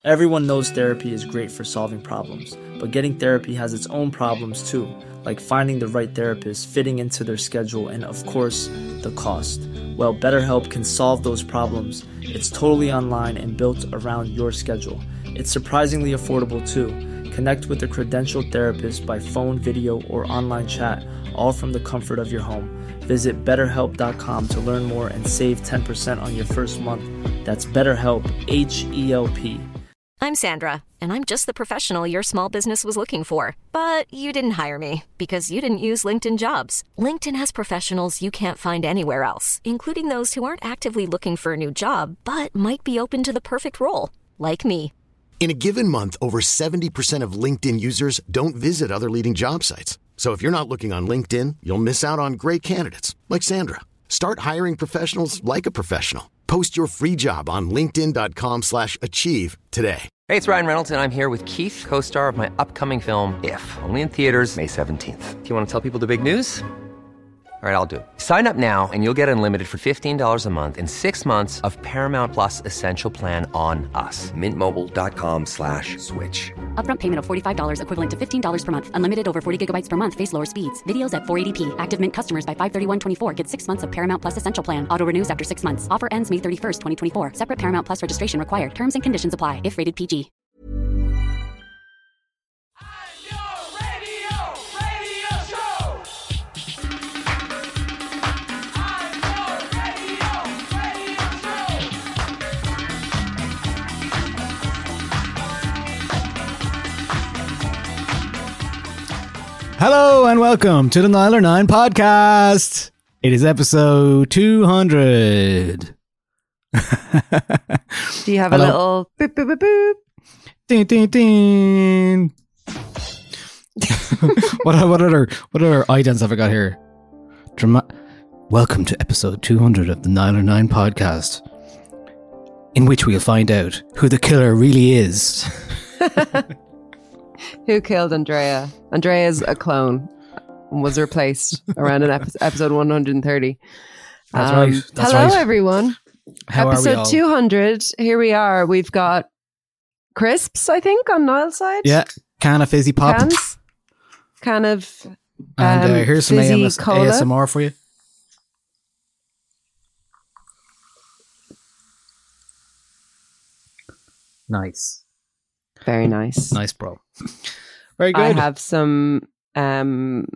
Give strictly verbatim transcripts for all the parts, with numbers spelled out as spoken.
Everyone knows therapy is great for solving problems, but getting therapy has its own problems too, like finding the right therapist, fitting into their schedule, and of course, the cost. Well, BetterHelp can solve those problems. It's totally online and built around your schedule. It's surprisingly affordable too. Connect with a credentialed therapist by phone, video, or online chat, all from the comfort of your home. Visit better help dot com to learn more and save ten percent on your first month. That's BetterHelp, H E L P. I'm Sandra, and I'm just the professional your small business was looking for. But you didn't hire me because you didn't use LinkedIn Jobs. LinkedIn has professionals you can't find anywhere else, including those who aren't actively looking for a new job, but might be open to the perfect role, like me. In a given month, over seventy percent of LinkedIn users don't visit other leading job sites. So if you're not looking on LinkedIn, you'll miss out on great candidates like Sandra. Start hiring professionals like a professional. Post your free job on linkedin dot com slash achieve today. Hey, it's Ryan Reynolds, and I'm here with Keith, co-star of my upcoming film, If, only in theaters May seventeenth. Do you want to tell people the big news? All right, I'll do it. Sign up now and you'll get unlimited for fifteen dollars a month and six months of Paramount Plus Essential Plan on us. Mint Mobile dot com slash switch. Upfront payment of forty-five dollars equivalent to fifteen dollars per month. Unlimited over forty gigabytes per month. Face lower speeds. Videos at four eighty p. Active Mint customers by five thirty-one twenty-four get six months of Paramount Plus Essential Plan. Auto renews after six months. Offer ends May thirty-first, twenty twenty-four. Separate Paramount Plus registration required. Terms and conditions apply if rated P G. Hello and welcome to the Nile or Nine podcast. It is episode two hundred. Do you have Hello? a little boop, boop, boop, boop? Ding, ding, ding. what, what other what other items have I got here? Drama- welcome to episode two hundred of the Nile or Nine podcast, in which we'll find out who the killer really is. Who killed Andrea? Andrea is a clone and was replaced around an epi- episode one hundred thirty. That's Um, right. That's hello, right. everyone. How episode are we all? two hundred. Here we are. We've got crisps, I think, on Niall's side. Yeah, can of fizzy pop. Cans. Can of And uh, um, here's some fizzy A M S- cola. A S M R for you. Nice. Very nice. Nice, bro. Very good. I have some um,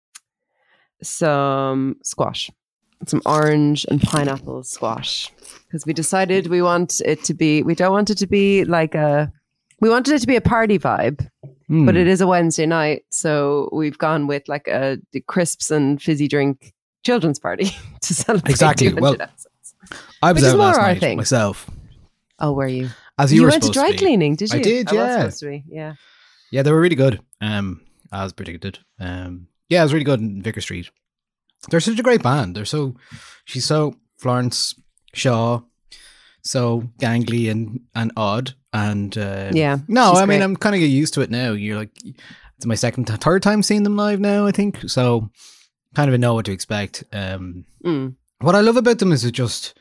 some squash, some orange and pineapple squash, because we decided we want it to be. We don't want it to be like a. We wanted it to be a party vibe, Mm. but it is a Wednesday night, so we've gone with like a the crisps and fizzy drink children's party to celebrate. Exactly. two hundred Well, episodes. I was which is out more last our night thing. myself. Oh, were you? As you, You were went to supposed dry be. cleaning, did you? I did, I was yeah. supposed to be, yeah. Yeah, they were really good. Um, as predicted. Um, yeah, it was really good in Vicar Street. They're such a great band. They're so, she's so Florence Shaw, so gangly and, and odd. And uh, Yeah, no, she's I mean, great. I'm kind of get used to it now. You're like, it's my second, third time seeing them live now, I think. So kind of know what to expect. Um, Mm. what I love about them is it just,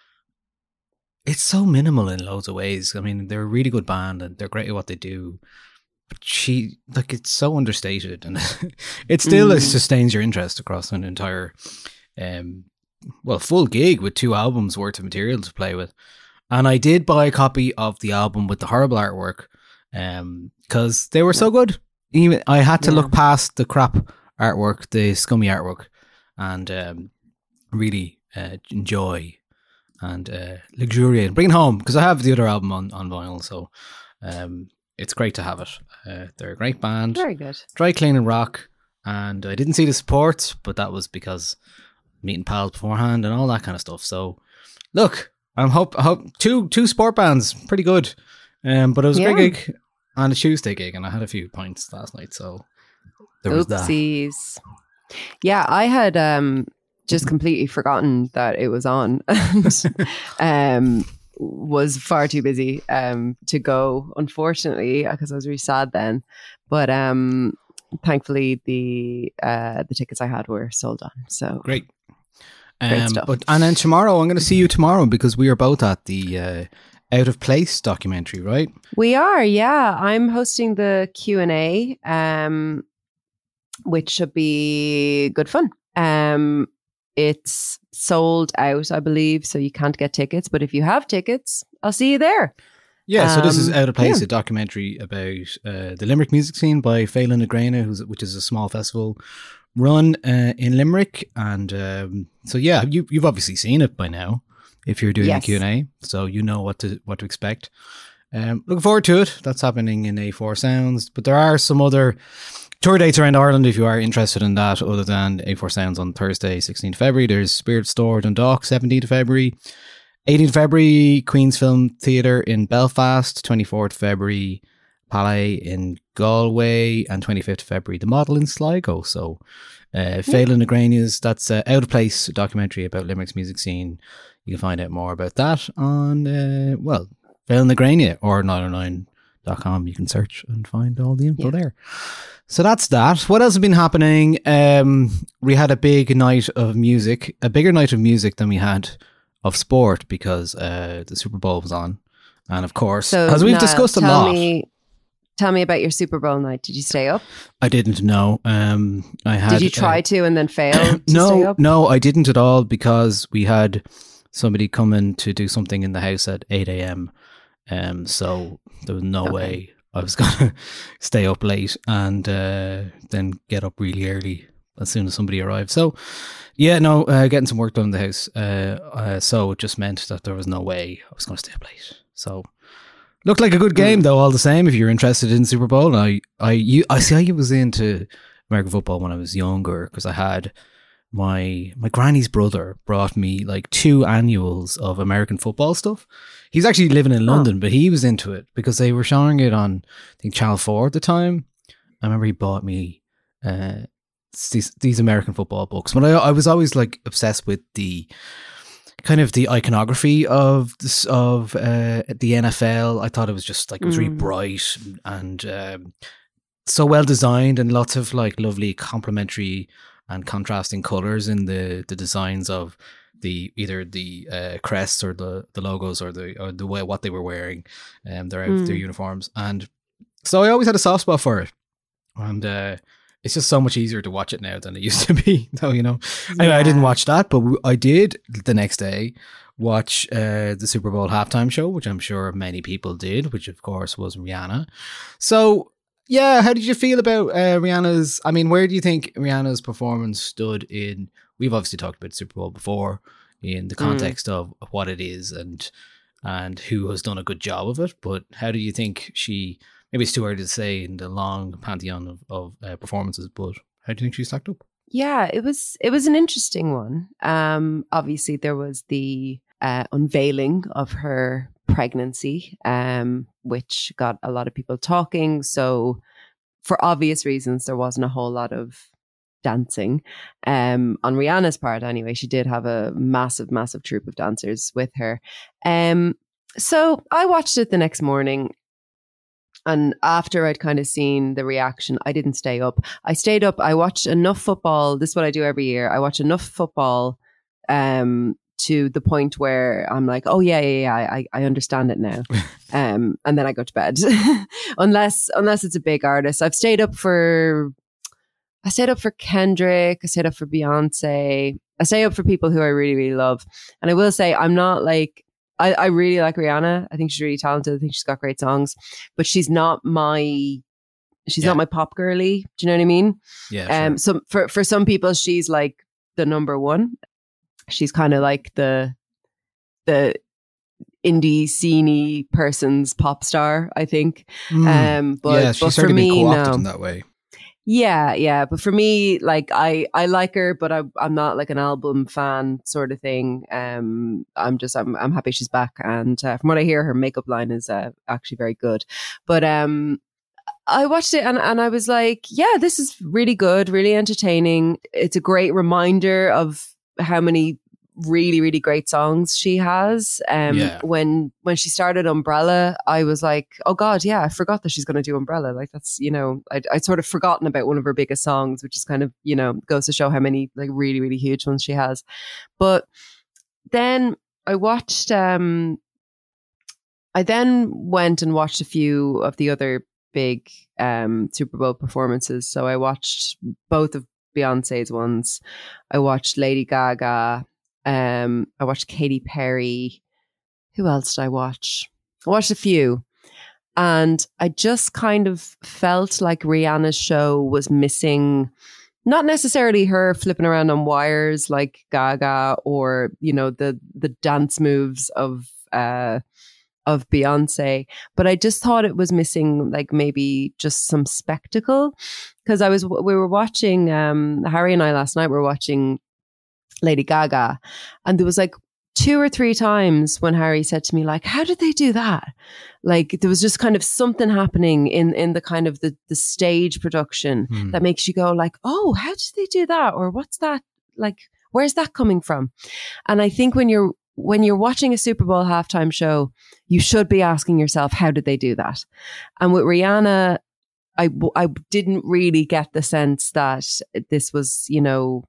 it's so minimal in loads of ways. I mean, they're a really good band and they're great at what they do. But she, like, it's so understated and it still Mm. sustains your interest across an entire, um, well, full gig with two albums worth of material to play with. And I did buy a copy of the album with the horrible artwork um, because they were so good. Even I had to Yeah. look past the crap artwork, the scummy artwork, and um, really uh, enjoy and uh, luxuriate, bring it home, because I have the other album on, on vinyl, so um, it's great to have it. Uh, they're a great band, Very good. dry clean and rock, and I didn't see the support, but that was because meeting pals beforehand and all that kind of stuff. So look, I'm hope, I hope two two sport bands, pretty good, um, but it was a Yeah. great gig on a Tuesday gig, and I had a few pints last night, so there was that. Oopsies. Yeah, I had um, just completely forgotten that it was on and um, was far too busy um, to go, unfortunately, because I was really sad then. But um, thankfully, the uh, the tickets I had were sold on. So Great. Great Um, stuff. but and then tomorrow I'm going to see you tomorrow because we are both at the uh, Out of Place documentary, right? We are, yeah. I'm hosting the Q and A, um, which should be good fun. Um, it's sold out, I believe, so you can't get tickets. But if you have tickets, I'll see you there. Yeah, so this is Um, Out of Place, yeah. a documentary about uh, the Limerick music scene by Phelan Agrena, who's which is a small festival run uh, in Limerick. And um, so, yeah, you, you've obviously seen it by now if you're doing Yes. a Q and A, so you know what to what to expect. Um, looking forward to it. That's happening in A four Sounds. But there are some other tour dates around Ireland if you are interested in that, other than A four Sounds on Thursday, sixteenth of February. There's Spirit Store Dundalk, seventeenth of February. eighteenth of February, Queen's Film Theatre in Belfast. twenty-fourth of February, Palais in Galway. And twenty-fifth of February, The Model in Sligo. So, uh, Phelan Agrena's, that's uh, Out of Place, a documentary about Limerick's music scene. You can find out more about that on, uh, well, Phelan Agrena or nine oh nine dot com. You can search and find all the info Yeah. there. So that's that. What else has been happening? Um, we had a big night of music, a bigger night of music than we had of sport because uh, the Super Bowl was on. And of course, So, as we've Niall, discussed a tell lot, Me, tell me about your Super Bowl night. Did you stay up? I didn't know. Um, I had. Did you try uh, to and then fail to stay no, up? no, I didn't at all because we had somebody come in to do something in the house at eight a.m. Um, so there was no Okay. way I was going to stay up late and uh, then get up really early as soon as somebody arrived. So, yeah, no, uh, getting some work done in the house. Uh, uh, so it just meant that there was no way I was going to stay up late. So, looked like a good game though, all the same, if you're interested in Super Bowl. I, I, you, I see I was into American football when I was younger because I had my my granny's brother brought me like two annuals of American football stuff. He's actually living in London, but he was into it because they were showing it on, I think, Channel four at the time. I remember he bought me uh, these, these American football books. But I, I was always like obsessed with the kind of the iconography of this, of uh, the N F L. I thought it was just like, it was really Mm. bright and um, so well designed and lots of like lovely complementary and contrasting colors in the, the designs of the either the uh, crests or the, the logos or the or the way what they were wearing, um, their Mm. their uniforms, and so I always had a soft spot for it, and uh, it's just so much easier to watch it now than it used to be. So you know, anyway, I didn't Yeah. watch that, but w- I did the next day watch uh, the Super Bowl halftime show, which I'm sure many people did, which of course was Rihanna. So. Yeah, how did you feel about uh, Rihanna's? I mean, where do you think Rihanna's performance stood in? We've obviously talked about Super Bowl before in the context of what it is and and who has done a good job of it. But how do you think she? Maybe it's too early to say in the long pantheon of, of uh, performances. But how do you think she stacked up? Yeah, it was it was an interesting one. Um, obviously, there was the uh, unveiling of her pregnancy, um, which got a lot of people talking. So, for obvious reasons, there wasn't a whole lot of dancing um, on Rihanna's part. Anyway, she did have a massive, massive troupe of dancers with her. Um, so I watched it the next morning. And after I'd kind of seen the reaction, I didn't stay up. I stayed up. I watched enough football. This is what I do every year. I watch enough football um, to the point where I'm like, oh, yeah, yeah, yeah, I, I understand it now. um, and then I go to bed. unless unless it's a big artist. I've stayed up for, I stayed up for Kendrick. I stayed up for Beyonce. I stay up for people who I really, really love. And I will say, I'm not like, I, I really like Rihanna. I think she's really talented. I think she's got great songs, but she's not my, she's Yeah. not my pop girly. Do you know what I mean? Yeah, Um, sure. so for, for some people, she's like the number one. She's kind of like the, the indie sceney person's pop star, I think. Mm. Um, but, yeah, she's but for certainly been me, co-opted no. in that way. Yeah, yeah. But for me, like I, I like her, but I, I'm not like an album fan sort of thing. Um, I'm just, I'm, I'm happy she's back. And uh, from what I hear, her makeup line is uh, actually very good. But um, I watched it and, and I was like, yeah, this is really good, really entertaining. It's a great reminder of how many really, really great songs she has. Um, Yeah. when when she started Umbrella, I was like, oh God, yeah, I forgot that she's going to do Umbrella. Like that's, you know, I'd, I'd sort of forgotten about one of her biggest songs, which is kind of, you know, goes to show how many like really, really huge ones she has. But then I watched um I then went and watched a few of the other big um, Super Bowl performances. So I watched both of Beyonce's ones. I watched Lady Gaga. Um, I watched Katy Perry. Who else did I watch? I watched a few. And I just kind of felt like Rihanna's show was missing, not necessarily her flipping around on wires like Gaga, or, you know, the the dance moves of uh, of Beyonce, but I just thought it was missing like maybe just some spectacle. Because I was we were watching um, Harry and I last night were watching Lady Gaga, and there was like two or three times when Harry said to me, like, how did they do that? Like, there was just kind of something happening in, in the kind of the, the stage production mm. that makes you go like, oh, how did they do that? Or what's that? Like, where's that coming from? And I think when you're, when you're watching a Super Bowl halftime show, you should be asking yourself, how did they do that? And with Rihanna, I, I didn't really get the sense that this was, you know,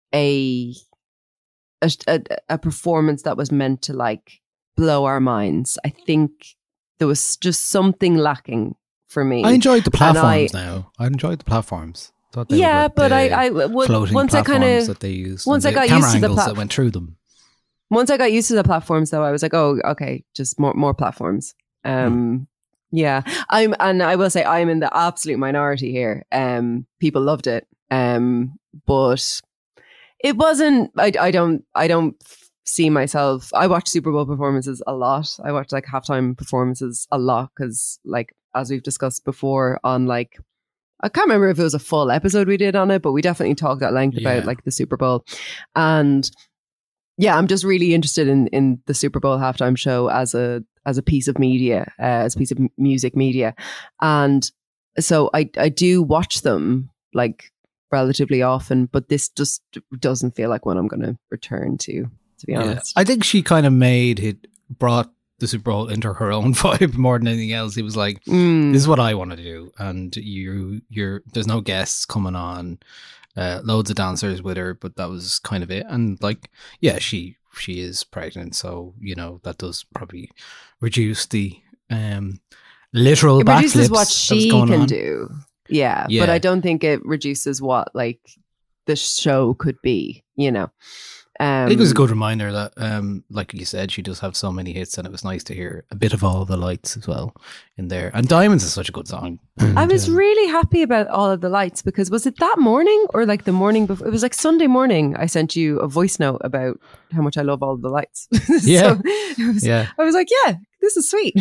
a, A, a, a performance that was meant to like blow our minds. I think there was just something lacking for me. I enjoyed the platforms I, now. I enjoyed the platforms. Thought they yeah, were but I, I would, once I kind of that they used. Once I got camera used to the angles plat- that went through them. Once I got used to the platforms, though, I was like, oh, okay, just more more platforms. Um, hmm. Yeah, I'm, and I will say I'm in the absolute minority here. Um, people loved it. Um, but. It wasn't, I, I don't, I don't see myself, I watch Super Bowl performances a lot. I watch like halftime performances a lot because like, as we've discussed before on like, I can't remember if it was a full episode we did on it, but we definitely talked at length yeah. about like the Super Bowl. And yeah, I'm just really interested in, in the Super Bowl halftime show as a, as a piece of media, uh, as a piece of m- music media. And so I, I do watch them like, relatively often, but this just doesn't feel like one I'm going to return to, to be yeah. honest. I think she kind of made it, brought the Super Bowl into her own vibe more than anything else. He was like, mm. this is what I want to do. And you, you're, there's no guests coming on, uh, loads of dancers with her, but that was kind of it. And like, yeah, she, she is pregnant. So, you know, that does probably reduce the, um, literal it backflips reduces what she can on. do. Yeah, yeah, but I don't think it reduces what like the show could be, you know. Um, I think it was a good reminder that, um, like you said, she does have so many hits, and it was nice to hear a bit of All the Lights as well in there. And Diamonds is such a good song. And, I was um, really happy about All of the Lights because was it that morning or like the morning before? It was like Sunday morning. I sent you a voice note about how much I love All of the Lights. Yeah, so it was, yeah. I was like, yeah, this is sweet.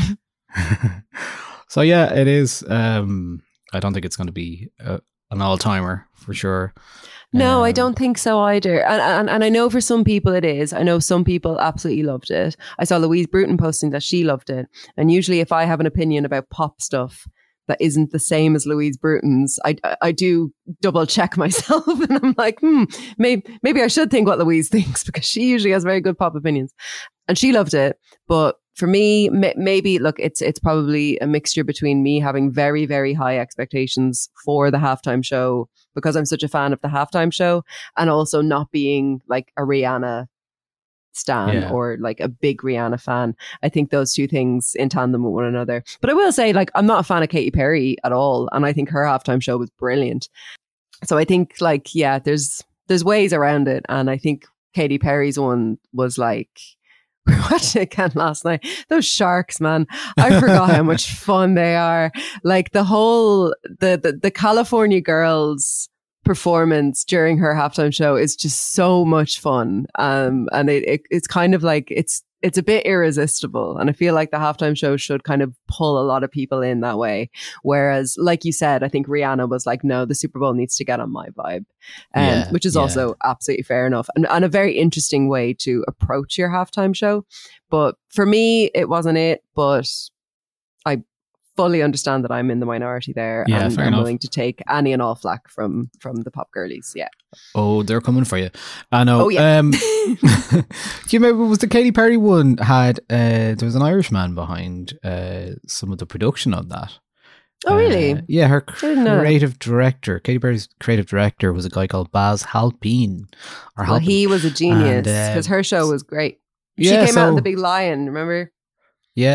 So yeah, it is. Um, I don't think it's going to be a, an all-timer for sure. No, um, I don't think so either. And, and and I know for some people it is. I know some people absolutely loved it. I saw Louise Bruton posting that she loved it. And usually if I have an opinion about pop stuff that isn't the same as Louise Bruton's, I, I do double check myself. And I'm like, hmm, maybe, maybe I should think what Louise thinks because she usually has very good pop opinions. And she loved it. But for me, maybe, look, it's it's probably a mixture between me having very, very high expectations for the halftime show because I'm such a fan of the halftime show and also not being like a Rihanna stan yeah. or like a big Rihanna fan. I think those two things in tandem with one another. But I will say, like, I'm not a fan of Katy Perry at all. And I think her halftime show was brilliant. So I think, like, yeah, there's there's ways around it. And I think Katy Perry's one was like, we watched it again last night. Those sharks, man. I forgot how much fun they are. Like the whole, the, the, the California Girls performance during her halftime show is just so much fun. Um, and it, it it's kind of like, it's, it's a bit irresistible. And I feel like the halftime show should kind of pull a lot of people in that way. Whereas, like you said, I think Rihanna was like, no, the Super Bowl needs to get on my vibe. Um, yeah, which is yeah. also absolutely fair enough. And, and a very interesting way to approach your halftime show. But for me, it wasn't it. But I fully understand that I'm in the minority there. Yeah, and fair I'm enough. willing to take any and all flack from, from the pop girlies. Yeah. Oh, they're coming for you. I know. Oh, yeah. Um, do you remember, was the Katy Perry one had, uh, there was an Irishman behind uh, some of the production of that. Oh, really? Uh, yeah, her creative director, Katy Perry's creative director was a guy called Baz Halpine. Or well, Halpin. he was a genius because uh, her show was great. Yeah, she came so, out in The Big Lion, remember? Yeah.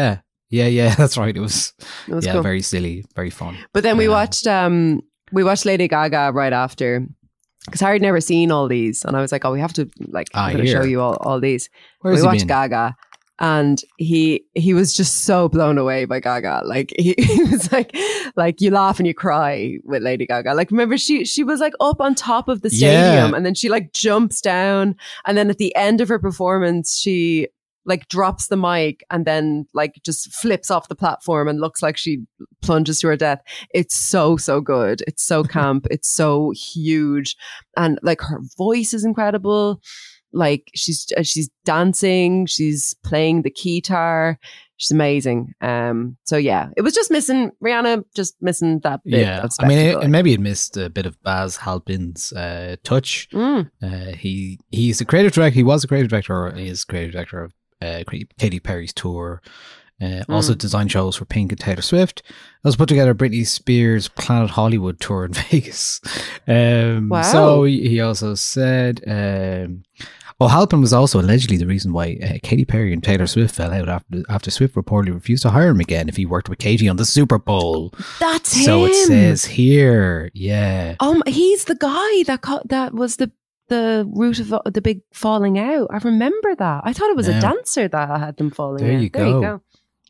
Yeah, yeah, that's right. It was, It was yeah, cool. very silly, very fun. But then we Um, watched um we watched Lady Gaga right after, because Harry'd never seen all these, and I was like, oh, we have to like Ah, I'm gonna show here. you all, all these. Where's we he watched been? Gaga, and he he was just so blown away by Gaga. Like he, he was like like you laugh and you cry with Lady Gaga. Like remember she she was like up on top of the stadium, Yeah. and then she like jumps down, and then at the end of her performance she like drops the mic and then like just flips off the platform and looks like she plunges to her death. It's so, so good. It's so camp. It's so huge. And like her voice is incredible. Like she's, uh, she's dancing. She's playing the keytar. She's amazing. Um, so yeah, it was just missing Rihanna, just missing that bit Yeah, of I mean, spectacle. it, and maybe it missed a bit of Baz Halpin's uh, touch. Mm. Uh, he he's the creative director. He was the creative director. Or he is creative director of uh, Katy Perry's tour. Uh, also designed shows for Pink and Taylor Swift. Also put together Britney Spears' Planet Hollywood tour in Vegas. Um, Wow. So he also said, um, oh, Halpin was also allegedly the reason why uh, Katy Perry and Taylor Swift fell out after after Swift reportedly refused to hire him again if he worked with Katy on the Super Bowl. That's him. So it says here, yeah. Um, he's the guy that co- that was the the root of the big falling out. I remember that. I thought it was a Yeah. dancer that had them falling There out. you There you go. go.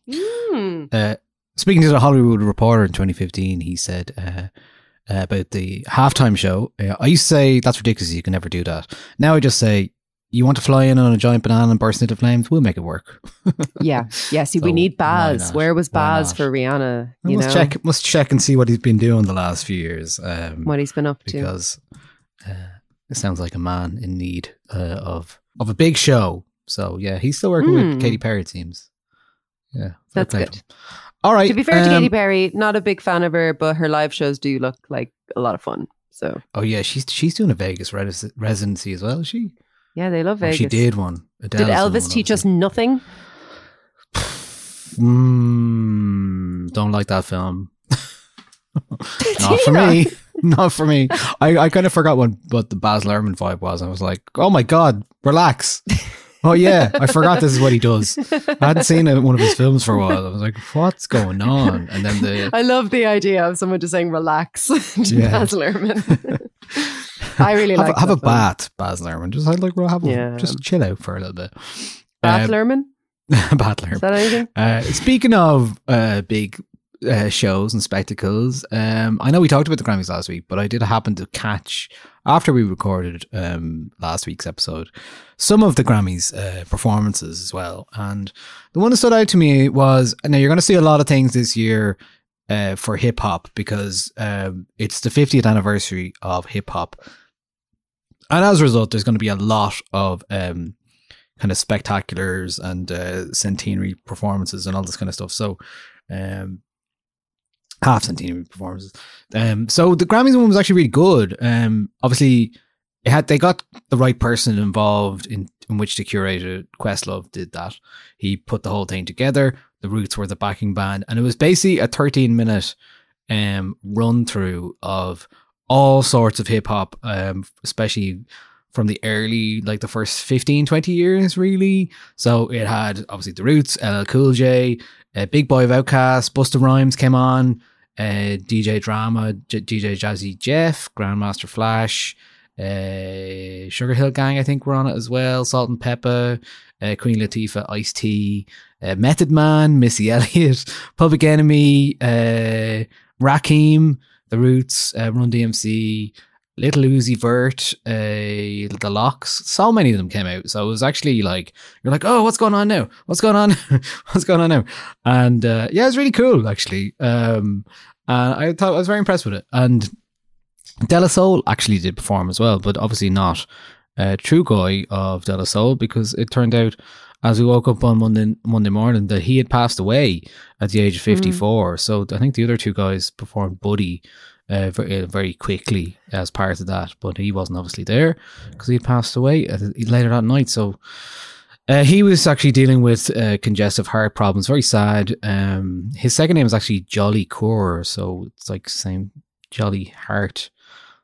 Mm. Uh, speaking to the Hollywood Reporter in twenty fifteen, he said uh, uh, about the halftime show. Uh, I used to say that's ridiculous. You can never do that. Now I just say, you want to fly in on a giant banana and burst into flames? We'll make it work. Yeah, yeah. See, we So, need why Baz. not? Where was Why Baz not? for Rihanna? I You must know check. Must check and see what he's been doing the last few years. Um, what he's been up to. because uh, it sounds like a man in need uh, of of a big show. So yeah, he's still working Mm. with Katy Perry. It seems. Yeah, fair That's play good. to him. All right. To be fair to um, Katy Perry, not a big fan of her, but her live shows do look like a lot of fun. So Oh yeah, she's she's doing a Vegas res- residency as well. Is she? yeah, they love Or Vegas. she did one. Adele's Did done Elvis one, teach us obviously. nothing? Mm, don't like that film. Not you for not? me. Not for me. I, I kind of forgot what, what the Baz Luhrmann vibe was. I was like, oh my God, relax. Oh yeah, I forgot this is what he does. I hadn't seen uh, one of his films for a while. I was like, what's going on? And then the I love the idea of someone just saying relax to Yeah. Baz Luhrmann. I really have, like a, have a that film. bath, Baz Luhrmann. Just I'd like well, have a, Yeah. just chill out for a little bit. Bath Um, Luhrmann? Baz Is Luhrmann. that anything? Uh, speaking of uh, big uh, shows and spectacles, um, I know we talked about the Grammys last week, but I did happen to catch, after we recorded um, last week's episode, some of the Grammys uh, performances as well. And the one that stood out to me was, now you're going to see a lot of things this year uh, for hip hop because um, it's the fiftieth anniversary of hip hop. And as a result, there's going to be a lot of um, kind of spectaculars and uh, centenary performances and all this kind of stuff. So, um, half centenary performances. Um, so the Grammys one was actually really good. Um, obviously, it had they got the right person involved in, in which to curate it. Questlove did that. He put the whole thing together. The Roots were the backing band, and it was basically a thirteen minute um, run through of all sorts of hip hop, um, especially from the early, like the first fifteen, twenty years, really. So it had obviously the Roots, L L Cool J, uh, Big Boy of Outkast, Busta Rhymes came on, uh, D J Drama, J- D J Jazzy Jeff, Grandmaster Flash, uh, Sugar Hill Gang, I think were on it as well, Salt and Pepper, uh, Queen Latifah, Ice-T, uh, Method Man, Missy Elliott, Public Enemy, uh, Rakim, The Roots, uh, Run D M C, Little Uzi Vert, uh, The Lox. So many of them came out. So it was actually like, you're like, oh, what's going on now? What's going on? What's going on now? And uh, yeah, it was really cool, actually. Um, and I thought I was very impressed with it. And De La Soul actually did perform as well, but obviously not uh, True Guy of De La Soul, because it turned out as we woke up on Monday Monday morning that he had passed away at the age of fifty-four. Mm. So I think the other two guys performed Buddy uh, very, very quickly as part of that, but he wasn't obviously there because he had passed away later that night. So uh, he was actually dealing with uh, congestive heart problems, very sad. Um, his second name is actually Jolly Kaur, so it's like same Jolly Heart.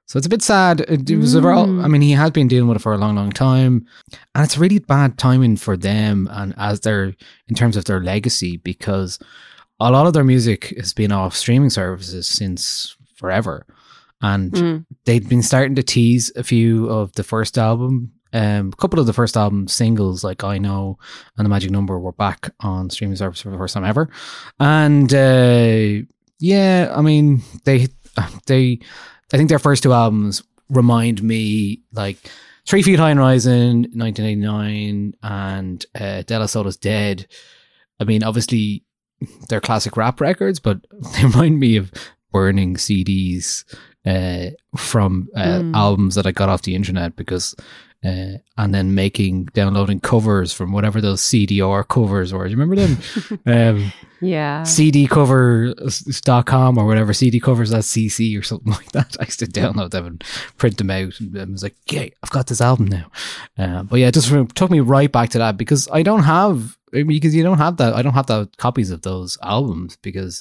So it's a bit sad. It, it was a, I mean, he had been dealing with it for a long, long time, and it's really bad timing for them and as their in terms of their legacy, because a lot of their music has been off streaming services since forever, and mm. they'd been starting to tease a few of the first album. Um, a couple of the first album singles, like I Know and The Magic Number, were back on streaming service for the first time ever, and uh, yeah, I mean, they they. I think their first two albums remind me like Three Feet High and Rising, nineteen eighty-nine, and uh, De La Soul Is Dead. I mean, obviously they're classic rap records, but they remind me of burning C Ds uh, from uh, mm. albums that I got off the internet because, uh, and then making, downloading covers from whatever those C D R covers were. Do you remember them? um, Yeah. C D covers dot com or whatever, C D covers dot C C or something like that. I used to download them and print them out, and I was like, yeah, I've got this album now. Uh, but yeah, it just took me right back to that, because I don't have, because you don't have that, I don't have that copies of those albums, because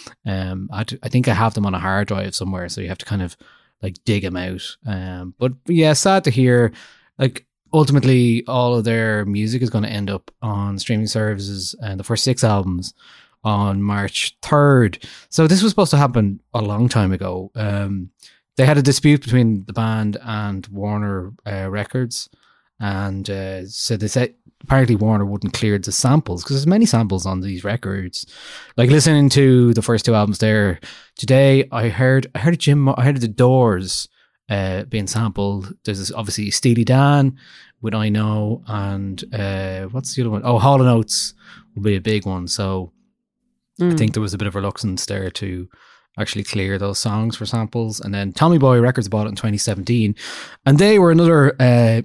um, I, I think I have them on a hard drive somewhere, so you have to kind of like dig them out. Um, but yeah, sad to hear, like, ultimately all of their music is going to end up on streaming services, and the first six albums on March third. So this was supposed to happen a long time ago. Um, they had a dispute between the band and Warner uh, Records, and uh, so they said apparently Warner wouldn't clear the samples, because there's many samples on these records. Like listening to the first two albums there today, I heard I heard Jim I heard the Doors uh, being sampled. There's this, obviously Steely Dan with I Know, and uh, what's the other one? Oh, Hall and Oates will be a big one. So mm. I think there was a bit of reluctance there to actually clear those songs for samples. And then Tommy Boy Records bought it in twenty seventeen, and they were another uh,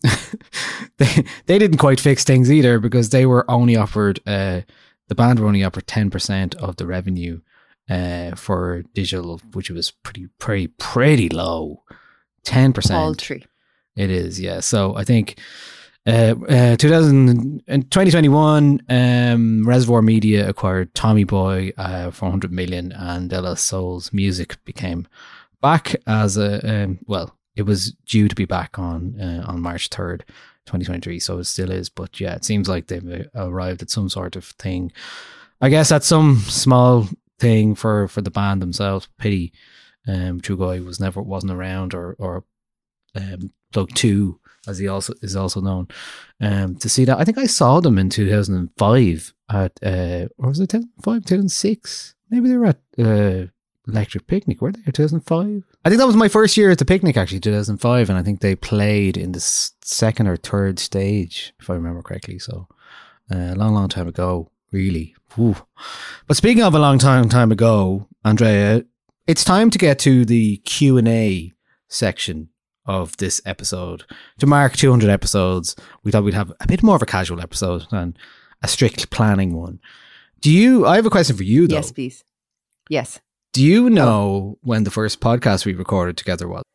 they, they didn't quite fix things either, because they were only offered uh, the band were only offered ten percent of the revenue uh, for digital, which was pretty pretty pretty low. ten percent. Paltry. It is, yeah. So I think uh, uh, two thousand, in twenty twenty-one, um, Reservoir Media acquired Tommy Boy uh, for one hundred million, and De La Soul's music became back as a, um, well, it was due to be back on uh, on March third, twenty twenty-three, so it still is. But yeah, it seems like they've arrived at some sort of thing. I guess that's some small thing for, for the band themselves. Pity um, Trugoy was never, wasn't around, or, or um, Plug two, as he also is also known, um, to see that. I think I saw them in two thousand five at, uh, or was it two thousand five, two thousand six? Maybe they were at uh, Electric Picnic, were they? Or two thousand five? I think that was my first year at the Picnic, actually, two thousand five, and I think they played in the second or third stage, if I remember correctly. So uh, a long, long time ago, really. Whew. But speaking of a long time time ago, Andrea, it's time to get to the Q and A section of this episode. To mark two hundred episodes, we thought we'd have a bit more of a casual episode than a strict planning one. Do you, I have a question for you though. Yes, please. Yes. Do you know when the first podcast we recorded together was?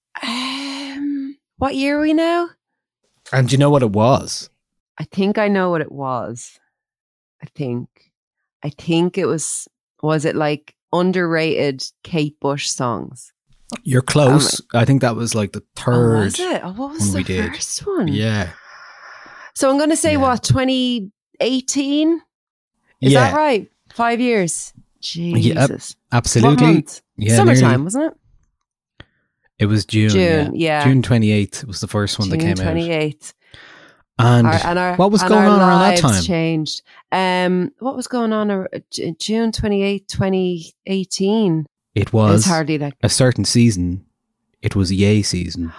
Um, what year are we now? And do you know what it was? I think I know what it was. I think. I think it was, was it like underrated Kate Bush songs? You're close. Um, I think that was like the third. Oh, was it? Oh, what was the we first one? Yeah. So I'm going to say yeah. what, twenty eighteen? Is yeah. that right? Five years. Jesus. Yeah, absolutely. Yeah, Summertime, nearly. Wasn't it? It was June. June, yeah. yeah. June twenty-eighth was the first one June that came twenty-eighth. out. And, our, and our, what was and going our on around that time? Changed. Um, what was going on uh, June twenty-eighth, twenty eighteen? It was it's hardly like a certain season. It was Yay season.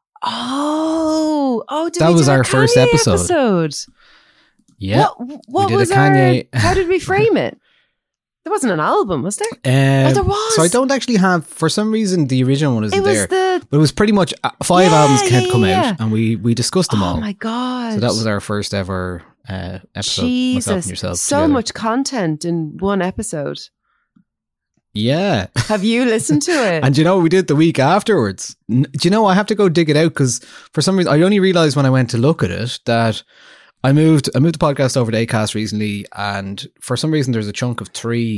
Oh, oh, did that we was do our a first Kanye episode. episode? Yeah. What, what we did was a Kanye. Our, how did we frame it? There wasn't an album, was there? Um, oh, there was. So I don't actually have, for some reason, the original one isn't it was there. The, but it was pretty much five yeah, albums had yeah, come yeah. out, and we, we discussed them oh all. Oh my God. So that was our first ever uh, episode. Jesus. Myself and yourself so together. much content in one episode. Yeah. Have you listened to it? And you know what we did the week afterwards? Do you know, I have to go dig it out, because for some reason, I only realised when I went to look at it that I moved I moved the podcast over to Acast recently, and for some reason there's a chunk of three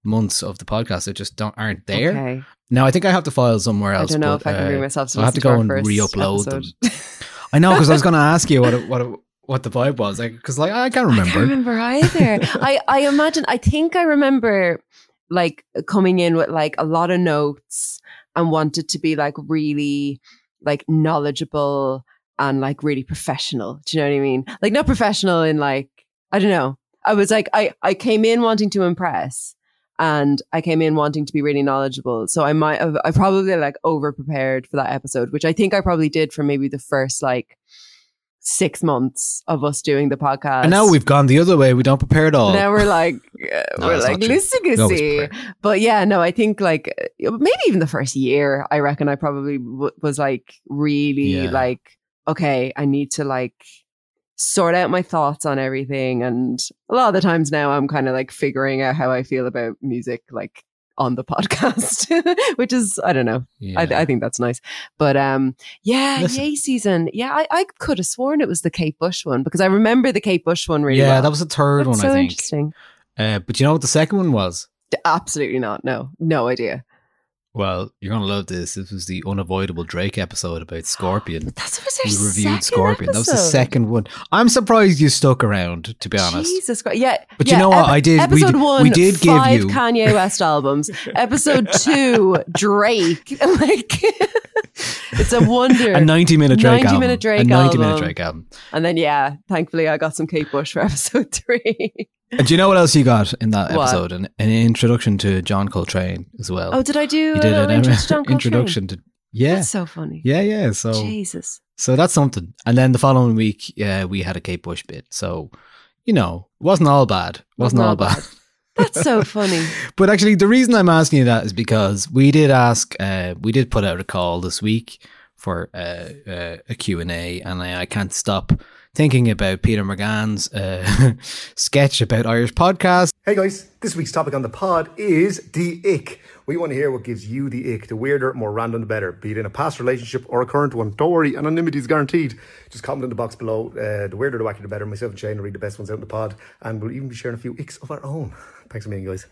months of the podcast that just don't aren't there. Okay. Now I think I have the files somewhere else. I don't know but, if I can uh, bring myself to so I have to listen go to and our first re-upload episode. them. I know, because I was going to ask you what it, what it, what the vibe was, because like, like I can't remember. I can't remember either. I I imagine. I think I remember like coming in with like a lot of notes and wanted to be like really like knowledgeable and like really professional. Do you know what I mean? Like not professional in like, I don't know. I was like, I, I came in wanting to impress and I came in wanting to be really knowledgeable. So I might have, I probably like over prepared for that episode, which I think I probably did for maybe the first like six months of us doing the podcast. And now we've gone the other way. We don't prepare at all. Now we're like, uh, No, we're that's like, not true. loosey We always goosey. prepare. But yeah, no, I think like uh, maybe even the first year, I reckon I probably w- was like really Yeah. like, okay, I need to like sort out my thoughts on everything. And a lot of the times now I'm kind of like figuring out how I feel about music, like on the podcast, which is, I don't know. Yeah. I, I think that's nice. But um, yeah, Listen. Yay season. Yeah, I, I could have sworn it was the Kate Bush one because I remember the Kate Bush one really yeah, well. that was the third That's one, so I think. interesting. Uh, but you know what the second one was? Absolutely not. No, no idea. Well, you're going to love this. This was the unavoidable Drake episode about Scorpion. That's was their We reviewed second Scorpion. That was the episode. second one. I'm surprised you stuck around, to be honest. Jesus Christ. Yeah. But yeah, you know what? I did- we Episode did- one, we did give five you- Kanye West albums. Episode two, Drake. Like, it's a wonder. A ninety minute Drake ninety album. minute Drake a ninety minute album. Drake album. And then, yeah, thankfully I got some Kate Bush for episode three. And do you know what else you got in that What? episode? An, an introduction to John Coltrane as well. Oh, did I do you did an an intro to John Coltrane? introduction to yeah, That's so funny. yeah, yeah. So Jesus. so that's something. And then the following week, yeah, we had a Kate Bush bit. So you know, it wasn't all bad. It wasn't, all bad. That's so funny. But actually, the reason I'm asking you that is because we did ask, uh, we did put out a call this week for uh, uh, a Q and A, and I, I can't stop thinking about Peter McGann's uh, sketch about Irish podcasts. Hey guys, this week's topic on the pod is the ick. We want to hear what gives you the ick. The weirder, more random, the better. Be it in a past relationship or a current one. Don't worry, anonymity is guaranteed. Just comment in the box below. Uh, the weirder, the wackier, the better. Myself and Shane will read the best ones out in the pod, and we'll even be sharing a few icks of our own. Thanks a million, guys.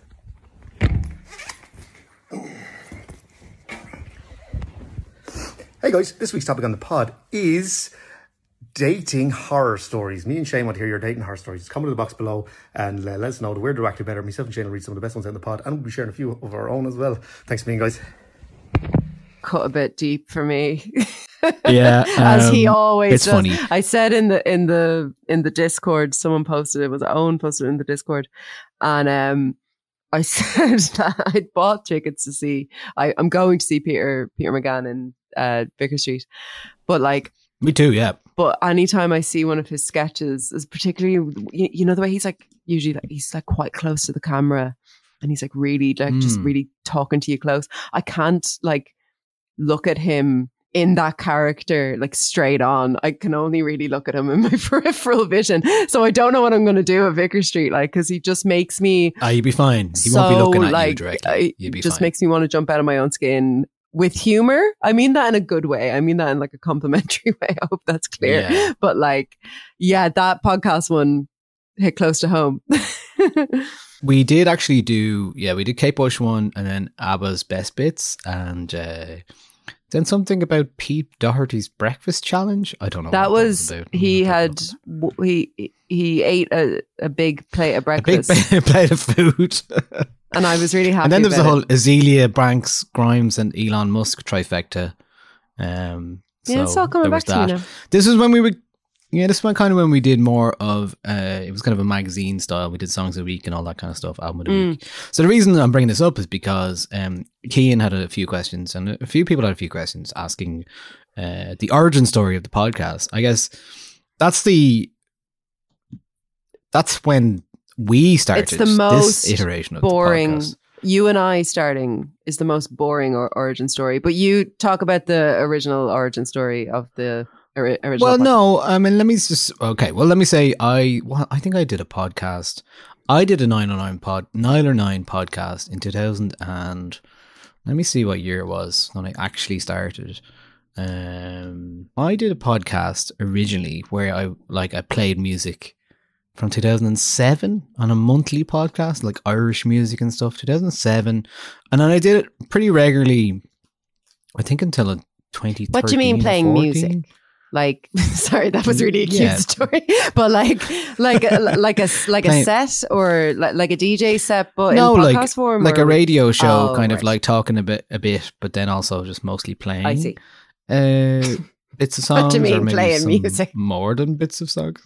Hey guys, this week's topic on the pod is dating horror stories. Me and Shane want to hear your dating horror stories. Just comment in the box below and uh, let us know the weirder, the wackier, the better. Myself and Shane will read some of the best ones out in the pod, and we'll be sharing a few of our own as well. Thanks a million, guys. Cut a bit deep for me. Yeah, As he um, always it's does. funny. I said in the in the in the Discord, someone posted it, was Owen posted it in the Discord, and um I said that I'd bought tickets to see I, I'm going to see Peter Peter McGann in uh Vicar Street. But like Me too, yeah. but anytime I see one of his sketches, is particularly you, you know the way he's like usually like, he's like quite close to the camera and he's like really like just Mm. really talking to you close. I can't like look at him in that character like straight on. I can only really look at him in my peripheral vision. So I don't know what I'm going to do at Vicar Street, like, because he just makes me Ah, you'd be fine. He so won't be looking at like you directly. I- You'd be just fine. makes me want to jump out of my own skin with humor. I mean that in a good way. I mean that in like a complimentary way. I hope that's clear. Yeah. But like, yeah, that podcast one hit close to home. We did actually do, yeah, we did Kate Bush one and then ABBA's Best Bits and uh, then something about Pete Doherty's Breakfast Challenge. I don't know. That what was, about. he I had, don't know. w- he he ate a, a big plate of a big breakfast plate of food. and I was really happy And then there was the about whole it. Azealia Banks, Grimes and Elon Musk trifecta. Um, Yeah, it's so all coming there was back to you that. now. This is when we were, yeah, this was kind of when we did more of, uh, it was kind of a magazine style. We did songs of the week and all that kind of stuff, album of the Mm. week. So the reason I'm bringing this up is because um, Cian had a few questions and a few people had a few questions asking uh, the origin story of the podcast. I guess that's the, that's when we started It's the most this iteration of boring. the podcast. You and I starting is the most boring or origin story, but you talk about the original origin story of the ori- original. Well, podcast. no, I mean, let me just, okay, well, let me say, I, well, I think I did a podcast. I did a nine oh nine pod, nine oh nine podcast in two thousand and, let me see what year it was when I actually started. Um, I did a podcast originally where I, like, I played music from two thousand seven on a monthly podcast, like Irish music and stuff, two thousand seven. And then I did it pretty regularly, I think until twenty thirteen. What do you mean playing fourteen? Music? Like, sorry, that was really a cute Yeah. story. But like, like, a, like a like a Playing- set or like, like a D J set, but No, in podcast like, form, like or- a radio show, Oh, kind of right. like talking a bit, a bit, but then also just mostly playing. I see. Uh, bits of songs. What do you mean or maybe playing some music? More than bits of songs.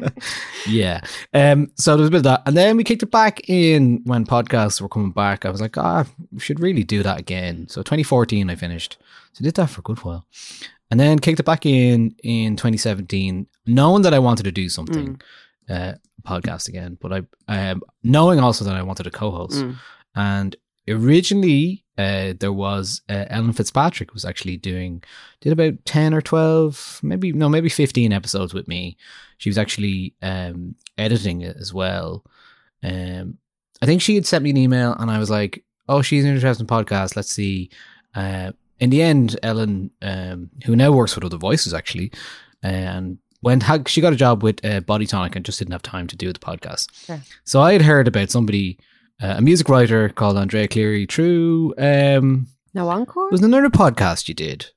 Yeah. Um. So there was a bit of that, and then we kicked it back in when podcasts were coming back. I was like, ah, we should really do that again. So twenty fourteen, I finished. So I did that for a good while, and then kicked it back in in twenty seventeen, knowing that I wanted to do something, uh, podcast again. But I, um, knowing also that I wanted a co-host, Mm. and originally. Uh, there was uh, Ellen Fitzpatrick was actually doing did about ten or twelve, maybe no, maybe fifteen episodes with me. She was actually um, editing it as well. Um, I think she had sent me an email, and I was like, "Oh, she's an interesting podcast. Let's see." Uh, in the end, Ellen, um, who now works with Other Voices, actually, and when had, she got a job with uh, Body Tonic and just didn't have time to do the podcast. Sure. So I had heard about somebody. Uh, a music writer called Andrea Cleary through um No encore? it was another podcast you did.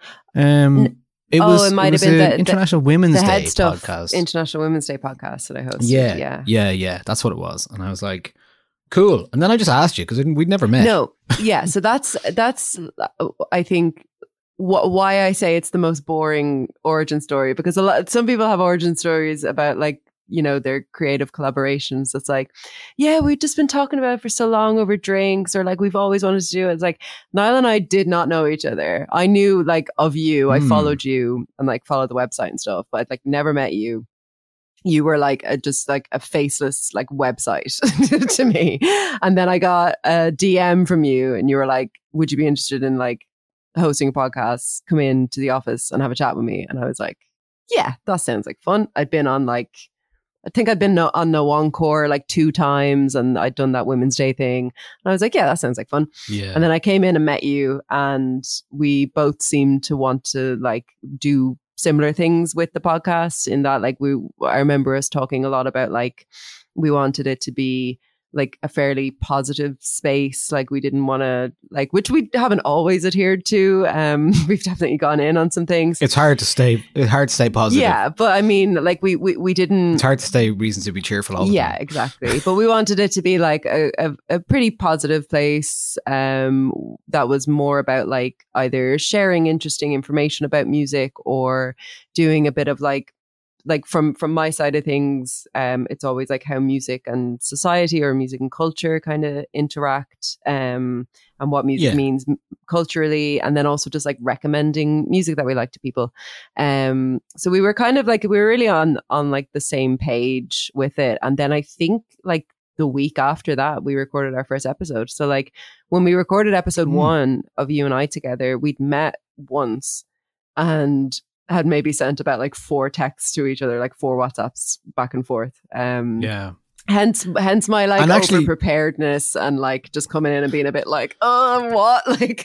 Um N- it oh, was it might was have been a the- the- International Women's the Day Head Stuff podcast. International Women's Day podcast that I hosted. yeah, yeah. yeah, yeah, that's what it was. And I was like, cool. And then I just asked you because we'd never met. No, yeah. So that's that's I think wh- why I say it's the most boring origin story, because a lot some people have origin stories about like, you know, their creative collaborations. It's like, yeah, we've just been talking about it for so long over drinks, or like we've always wanted to do it. It's like Niall and I did not know each other. I knew like of you, I Hmm. followed you and like followed the website and stuff, but I'd like never met you. You were like a, just like a faceless like website to me. And then I got a D M from you and you were like, would you be interested in like hosting a podcast? Come in to the office and have a chat with me. And I was like, yeah, that sounds like fun. I'd been on like, I think I'd been no, on No Encore like two times and I'd done that Women's Day thing. And I was like, yeah, that sounds like fun. Yeah. And then I came in and met you, and we both seemed to want to like do similar things with the podcast, in that like we, I remember us talking a lot about like, we wanted it to be like a fairly positive space. Like we didn't want to like, which we haven't always adhered to. Um, we've definitely gone in on some things. It's hard to stay it's hard to stay positive. Yeah. But I mean, like we, we, we didn't. It's hard to stay reasons to be cheerful all the Yeah, time. exactly. But we wanted it to be like a, a, a pretty positive place, um, that was more about like either sharing interesting information about music or doing a bit of like, like from from my side of things, um, it's always like how music and society or music and culture kind of interact, um, and what music Yeah. means m- culturally, and then also just like recommending music that we like to people. Um, so we were kind of like we were really on on like the same page with it, and then I think like the week after that we recorded our first episode. So like when we recorded episode Mm. one of you and I together, we'd met once and had maybe sent about like four texts to each other, like four WhatsApps back and forth. Um, Yeah. Hence, hence my like And actually- over preparedness and like just coming in and being a bit like, oh, what? Like,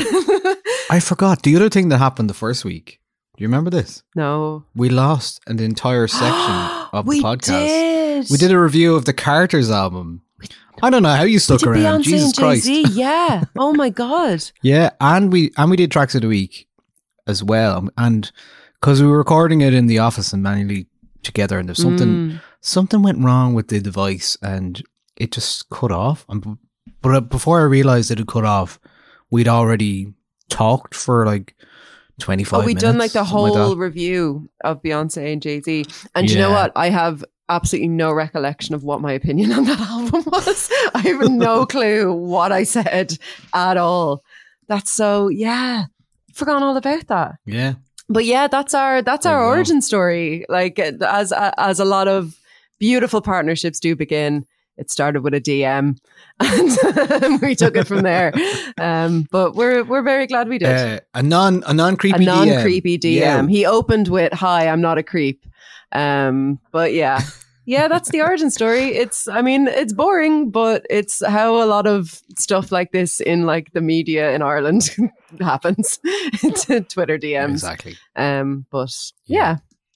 I forgot the other thing that happened the first week. Do you remember this? no, We lost an entire section of we the podcast. did. We did a review of the Carters album. I don't know how you stuck Did around. Beyonce Jesus and Christ. Jay-Z? Yeah. Oh my god. Yeah, and we and we did tracks of the week as well, and because we were recording it in the office and manually together, and there's something Mm. something went wrong with the device, and it just cut off. And but before I realized it had cut off, we'd already talked for like twenty five. Oh, we'd minutes, done like the something like whole that. review of Beyonce and Jay-Z. And you know Yeah. what? I have absolutely no recollection of what my opinion on that album was. I have no clue what I said at all. That's so, yeah. Forgotten all about that. Yeah, But yeah, that's our that's There our you go. origin story. Like as as a lot of beautiful partnerships do begin, it started with a D M, and we took it from there. Um, but we're we're very glad we did. uh, a non a non a creepy non creepy D M. Yeah. He opened with, "Hi, I'm not a creep." Um, but yeah. Yeah, that's the origin story. It's, I mean, it's boring, but it's how a lot of stuff like this in like the media in Ireland happens. It's Twitter D Ms. Exactly. Um, but yeah.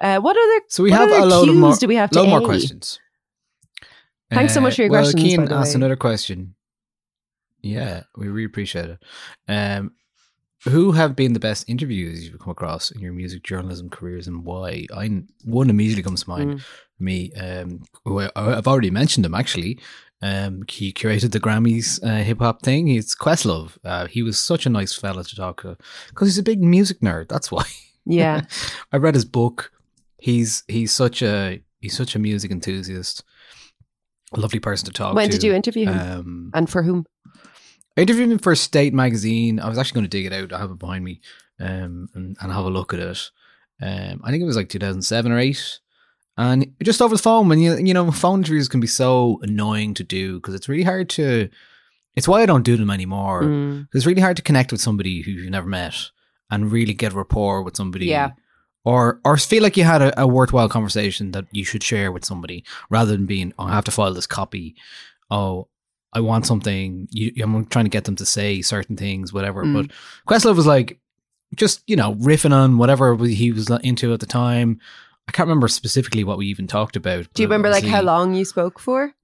Uh, what other? So we what have other a load of cues more, do we have to load more A? questions. Thanks so much for your well, questions, Cian by the asked way. another question. Yeah, we really appreciate it. Um, who have been the best interviews you've come across in your music journalism careers and why? I one immediately comes to mind. Mm. Me, um, who I, I've already mentioned him actually. Um, he curated the Grammys uh, hip hop thing. He's Questlove. Uh, he was such a nice fella to talk to because he's a big music nerd. That's why. Yeah, I read his book. He's he's such a he's such a music enthusiast. A lovely person to talk when to. did you interview him, Um, and for whom? I interviewed him for State Magazine. I was actually going to dig it out. I have it behind me, um, and, and have a look at it. Um, I think it was like two thousand seven or eight, and just over the phone. And you you know, phone interviews can be so annoying to do because it's really hard to. It's why I don't do them anymore. Mm. It's really hard to connect with somebody who you've never met and really get rapport with somebody. Yeah. Or, or feel like you had a, a worthwhile conversation that you should share with somebody rather than being, oh, I have to file this copy. Oh, I want something. You, I'm trying to get them to say certain things, whatever. Mm. But Questlove was like, just, you know, riffing on whatever he was into at the time. I can't remember specifically what we even talked about. Do you but remember like how obviously- long you spoke for?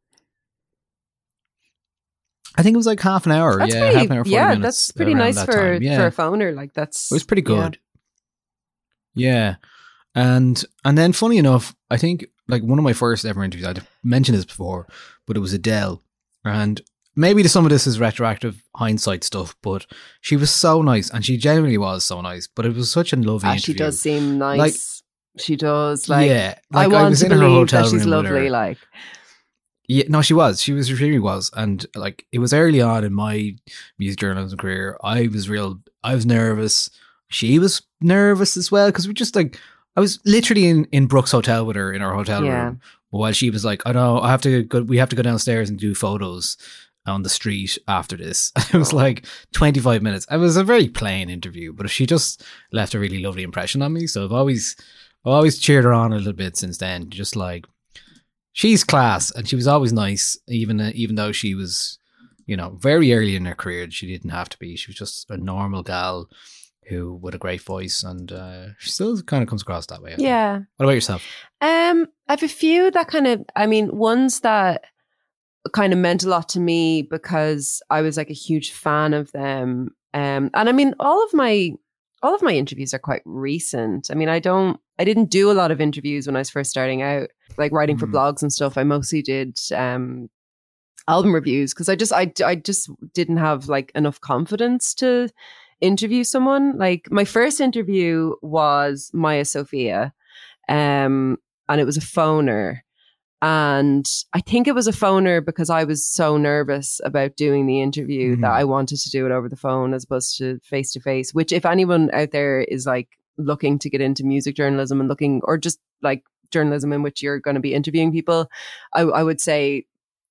I think it was like half an hour. That's yeah, pretty, half an hour, forty yeah, minutes. that's pretty around nice that for time. Yeah. for a phoner. Like that's It was pretty yeah. good. Yeah. And and then funny enough, I think like one of my first ever interviews, I'd mentioned this before, but it was Adele. And maybe some of this is retroactive hindsight stuff, but she was so nice and she genuinely was so nice. But it was such a lovely Ah, interview. she does seem nice. Like- she does. Like yeah. I Like, want was to in her believe hotel that she's room with her. lovely. Like Yeah, no, she was. She was. She really was. And like, it was early on in my music journalism career. I was real. I was nervous. She was nervous as well because we just like. I was literally in, in Brooks Hotel with her in our hotel Yeah. room while she was like, "I know I have to go. We have to go downstairs and do photos on the street after this." It was like twenty-five minutes. It was a very plain interview, but she just left a really lovely impression on me. So I've always, I've always cheered her on a little bit since then. Just like. She's class, and she was always nice, even uh, even though she was, you know, very early in her career. She didn't have to be. She was just a normal gal who with a great voice, and uh, she still kind of comes across that way. I think. yeah. What about yourself? Um, I have a few that kind of, I mean, ones that kind of meant a lot to me because I was like a huge fan of them. Um, and I mean, all of my, all of my interviews are quite recent. I mean, I don't, I didn't do a lot of interviews when I was first starting out, like writing for Mm. blogs and stuff. I mostly did, um, album reviews because I just, I, I just didn't have like enough confidence to interview someone. Like my first interview was Maya Sophia. Um, and it was a phoner. And I think it was a phoner because I was so nervous about doing the interview Mhm. that I wanted to do it over the phone as opposed to face to face, which if anyone out there is like looking to get into music journalism and looking, or just like journalism in which you're going to be interviewing people, I, I would say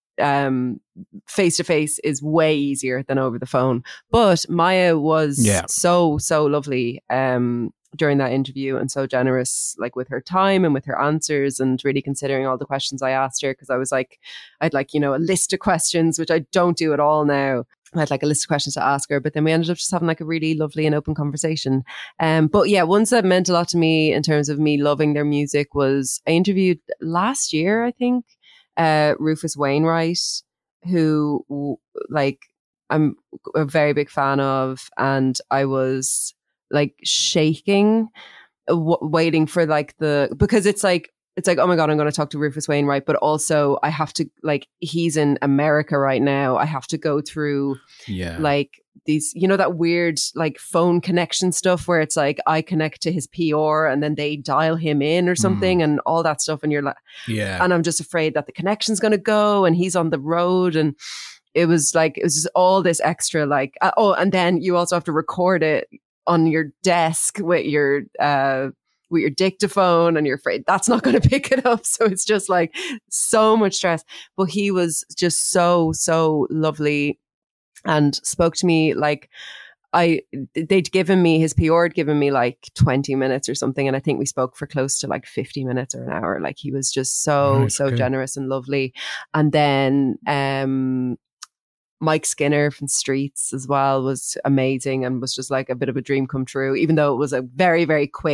um face to face is way easier than over the phone. But Maya was Yeah. so so lovely um during that interview and so generous, like with her time and with her answers and really considering all the questions I asked her, because I was like, I'd like, you know, a list of questions, which I don't do at all now. I had like a list of questions to ask her, but then we ended up just having like a really lovely and open conversation. Um, but yeah, ones that meant a lot to me in terms of me loving their music was I interviewed last year, I think, uh, Rufus Wainwright, who w- like I'm a very big fan of, and I was like shaking, w- waiting for like the, because it's like, it's like, oh my God, I'm going to talk to Rufus Wainwright, but also I have to, like, he's in America right now. I have to go through Yeah. like these, you know, that weird like phone connection stuff where it's like I connect to his P R and then they dial him in or something and all that stuff. And you're like, yeah. and I'm just afraid that the connection's going to go and he's on the road. And it was like, it was just all this extra, like, uh, oh, and then you also have to record it on your desk with your, uh, with your dictaphone, and you're afraid that's not going to pick it up. So it's just like so much stress. But he was just so, so lovely and spoke to me like I, they'd given me, his P R had given me like twenty minutes or something. And I think we spoke for close to like fifty minutes or an hour. Like he was just so, Right, so okay. generous and lovely. And then, um, Mike Skinner from Streets as well was amazing and was just like a bit of a dream come true, even though it was a very, very quick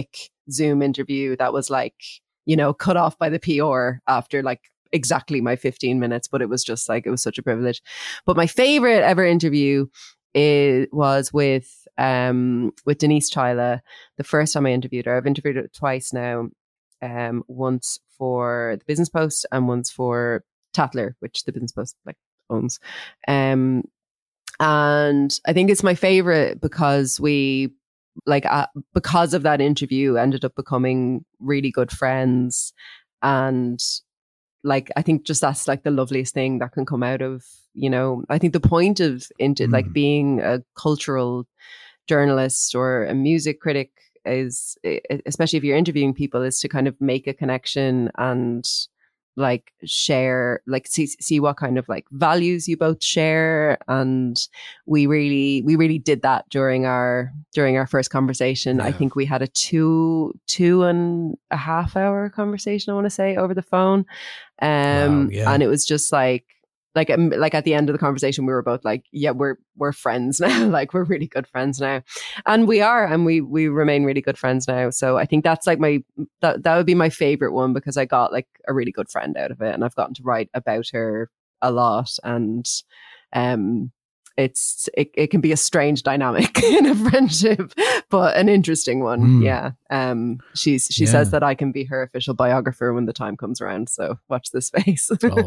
Zoom interview that was like, you know, cut off by the P R after like exactly my fifteen minutes, but it was just like, it was such a privilege. But my favorite ever interview is, was with, um, with Denise Chyla. The first time I interviewed her, I've interviewed her twice now, um, once for the Business Post and once for Tatler, which the Business Post like owns. Um, and I think it's my favorite because we, like, uh, because of that interview, ended up becoming really good friends. And like, I think just that's like the loveliest thing that can come out of, you know, I think the point of into mm. like being a cultural journalist or a music critic is, especially if you're interviewing people, is to kind of make a connection and like share, like see, see what kind of like values you both share. And we really, we really did that during our, during our first conversation. Yeah. I think we had a two, two and a half hour conversation, I want to say, over the phone. Um, wow, yeah. And it was just like, like, um, like at the end of the conversation, we were both like, yeah, we're, we're friends now. Like, we're really good friends now. And we are, and we, we remain really good friends now. So I think that's like my, that, that would be my favorite one, because I got like a really good friend out of it, and I've gotten to write about her a lot. And, um, it's, it, it can be a strange dynamic in a friendship, but an interesting one. Mm. Yeah. Um, she's, she yeah. says that I can be her official biographer when the time comes around. So watch this space. Oh.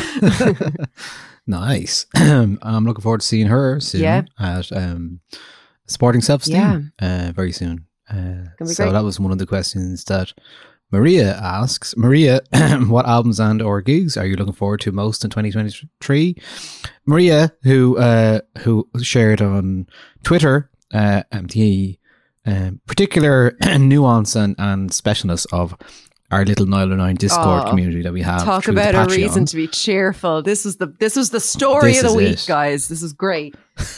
Nice. I'm looking forward to seeing her soon yeah. at um, Sporting Self-Esteem yeah. uh, very soon. Uh, so great. That was one of the questions that Maria asks. Maria, what albums and or gigs are you looking forward to most in twenty twenty-three? Maria, who uh, who shared on Twitter uh, the um, particular nuance and, and specialness of our little Niall O' Nine Discord oh, community that we have. Talk about a reason to be cheerful. This was the this was the story this of the week, it. guys. This is great.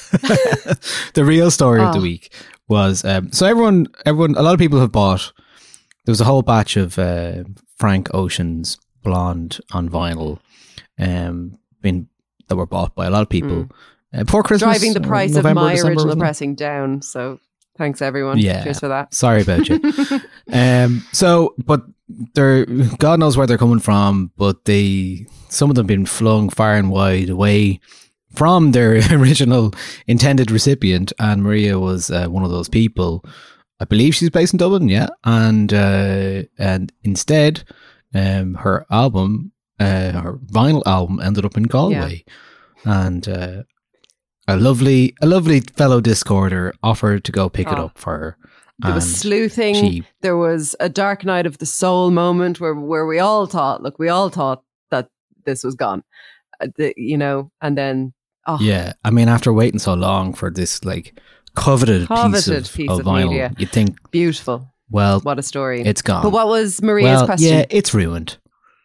The real story oh. of the week was um, so everyone everyone a lot of people have bought. There was a whole batch of uh, Frank Ocean's Blonde on vinyl, um, been that were bought by a lot of people mm. uh, before Christmas. Driving the price November, of my December, original pressing down. So thanks everyone. Yeah, cheers for that. Sorry about you. um, so, but they're God knows where they're coming from, but they some of them have been flung far and wide away from their original intended recipient, and Maria was uh, one of those people. I believe she's based in Dublin, yeah, and uh, and instead, um, her album, uh, her vinyl album, ended up in Galway, yeah. and uh, a lovely, a lovely fellow Discorder offered to go pick oh. it up for her. There was sleuthing. She, there was a dark night of the soul moment where where we all thought, look, we all thought that this was gone, uh, the, you know, and then oh. yeah, I mean, after waiting so long for this, like. Coveted, coveted piece, of, piece of, of vinyl. Media. You'd think beautiful. Well, what a story! It's gone. But what was Maria's well, question? Yeah, it's ruined.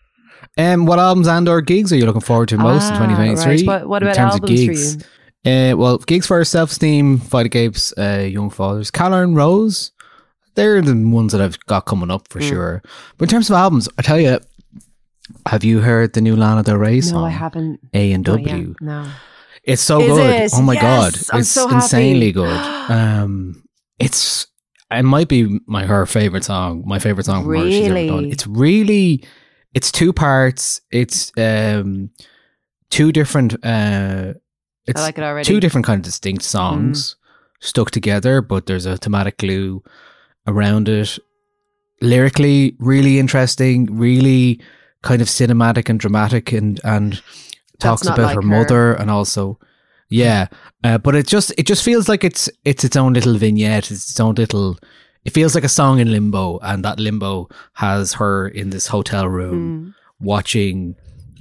Um, what albums and or gigs are you looking forward to most ah, in twenty twenty-three? Right. What, what about albums of gigs? for you? Uh, well, gigs for Self-Esteem, Fight Against uh, Young Fathers, Calla and Rose. They're the ones that I've got coming up for mm. sure. But in terms of albums, I tell you, have you heard the new Lana Del Rey song? No, I haven't. A and W. No. It's so Is good. It? Oh my yes, God. I'm it's so insanely good. Um, it's, it might be my, her favorite song, my favorite song from really? her she's ever done. It's really, it's two parts. It's, um, two different, uh, it's I like it already. two different kind of distinct songs mm. stuck together, but there's a thematic glue around it. Lyrically, really interesting, really kind of cinematic and dramatic and, and, talks about like her, her mother and also yeah uh, but it just it just feels like it's it's its own little vignette. It's its own little it feels like a song in limbo, and that limbo has her in this hotel room mm. watching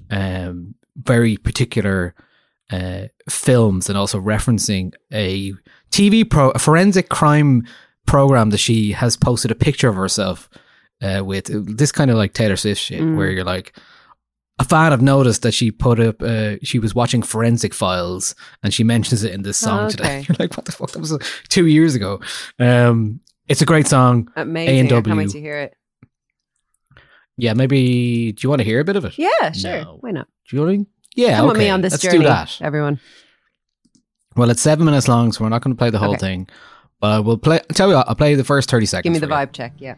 um very particular uh films and also referencing a T V pro a forensic crime program that she has posted a picture of herself uh, with this kind of like Taylor Swift shit mm. where you're like, a fan have noticed that she put up, uh, she was watching Forensic Files and she mentions it in this song oh, okay. today. You're like, what the fuck? That was uh, two years ago. Um, it's a great song. Amazing. A and W. I can't wait to hear it. Yeah, maybe, do you want to hear a bit of it? Yeah, sure. No. Why not? Do you want to? Yeah, Come okay. with me on this Let's journey, do that. everyone. Well, it's seven minutes long, so we're not going to play the whole okay. thing. But I will play. I'll tell you what, I'll play the first thirty seconds. Give me the for you. vibe check, yeah.